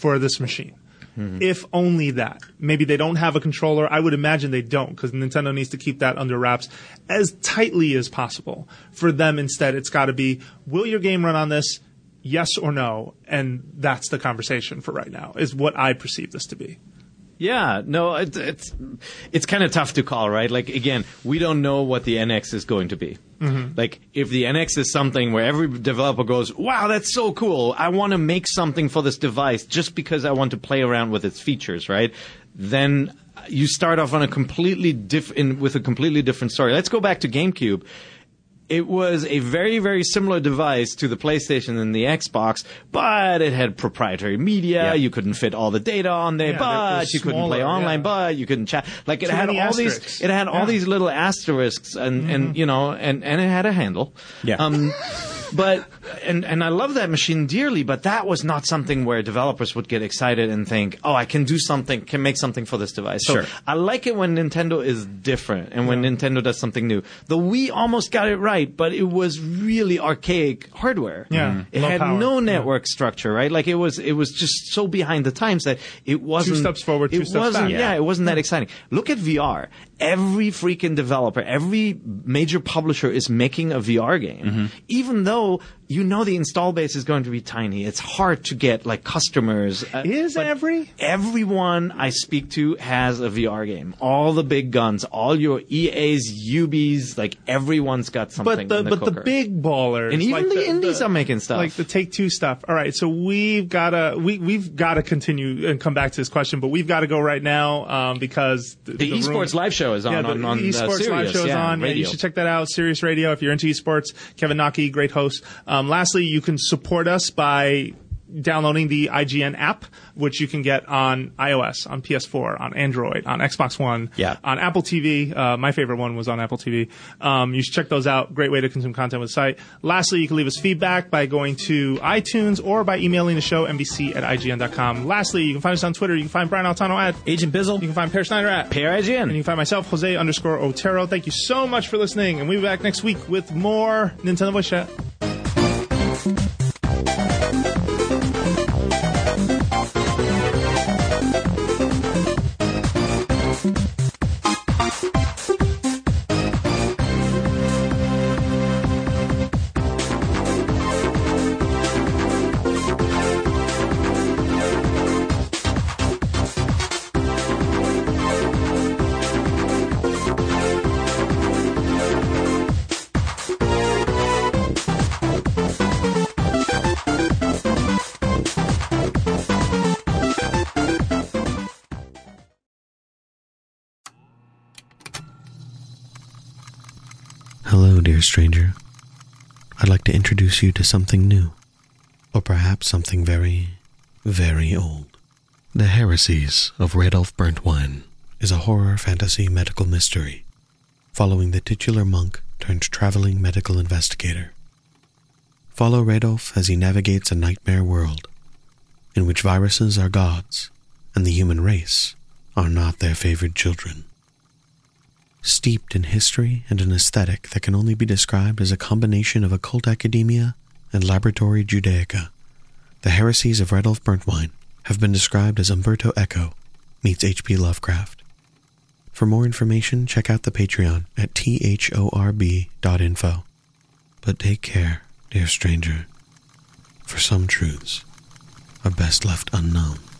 for this machine. If only that. Maybe they don't have a controller. I would imagine they don't, because Nintendo needs to keep that under wraps as tightly as possible. For them, instead, it's got to be, will your game run on this? Yes or no? And that's the conversation for right now, is what I perceive this to be. Yeah, no, it's kind of tough to call, right? Like, again, we don't know what the NX is going to be. Like, if the NX is something where every developer goes, wow, that's so cool, I want to make something for this device just because I want to play around with its features, right? Then you start off on a completely with a completely different story. Let's go back to GameCube. It was a very, very similar device to the PlayStation and the Xbox, but it had proprietary media. Yeah. You couldn't fit all the data on there, but you couldn't play online, but you couldn't chat. Like, it had all these, these little asterisks and you know, and it had a handle. Yeah. But and I love that machine dearly, but that was not something where developers would get excited and think, oh, I can do something, can make something for this device. So I like it when Nintendo is different and when Nintendo does something new. The Wii almost got it right, but it was really archaic hardware. Yeah. It had no network structure, right? Like, it was just so behind the times that it wasn't 2 steps forward, 2 steps back. Yeah, it wasn't that exciting. Look at VR. Every freaking developer, every major publisher is making a VR game. Even though you know the install base is going to be tiny. It's hard to get, like, customers. Everyone I speak to has a VR game. All the big guns, all your EAs, UBs, like, everyone's got something. But the big ballers, and even like the indies are making stuff, like the Take-Two stuff. All right, so we've got to continue and come back to this question, but we've got to go right now because the esports live show is on. The esports Sirius, live show is on. Yeah, you should check that out. Sirius Radio if you're into esports. Kevin Naki, great host. Lastly, you can support us by downloading the IGN app, which you can get on iOS, on PS4, on Android, on Xbox One, on Apple TV. My favorite one was on Apple TV. You should check those out. Great way to consume content with the site. Lastly, you can leave us feedback by going to iTunes or by emailing the show, nbc@ign.com. Lastly, you can find us on Twitter. You can find Brian Altano at Agent Bizzle. You can find Per Schneider at PerIGN. And you can find myself, Jose_Otero. Thank you so much for listening, and we'll be back next week with more Nintendo Voice Chat. Hello, dear stranger. I'd like to introduce you to something new, or perhaps something very, very old. The Heresies of Radolf Burntwine is a horror fantasy medical mystery following the titular monk turned traveling medical investigator. Follow Radolf as he navigates a nightmare world in which viruses are gods and the human race are not their favored children. Steeped in history and an aesthetic that can only be described as a combination of occult academia and laboratory Judaica, the Heresies of Radolf Burntwine have been described as Umberto Eco meets H.P. Lovecraft. For more information, check out the Patreon at thorb.info. But take care, dear stranger, for some truths are best left unknown.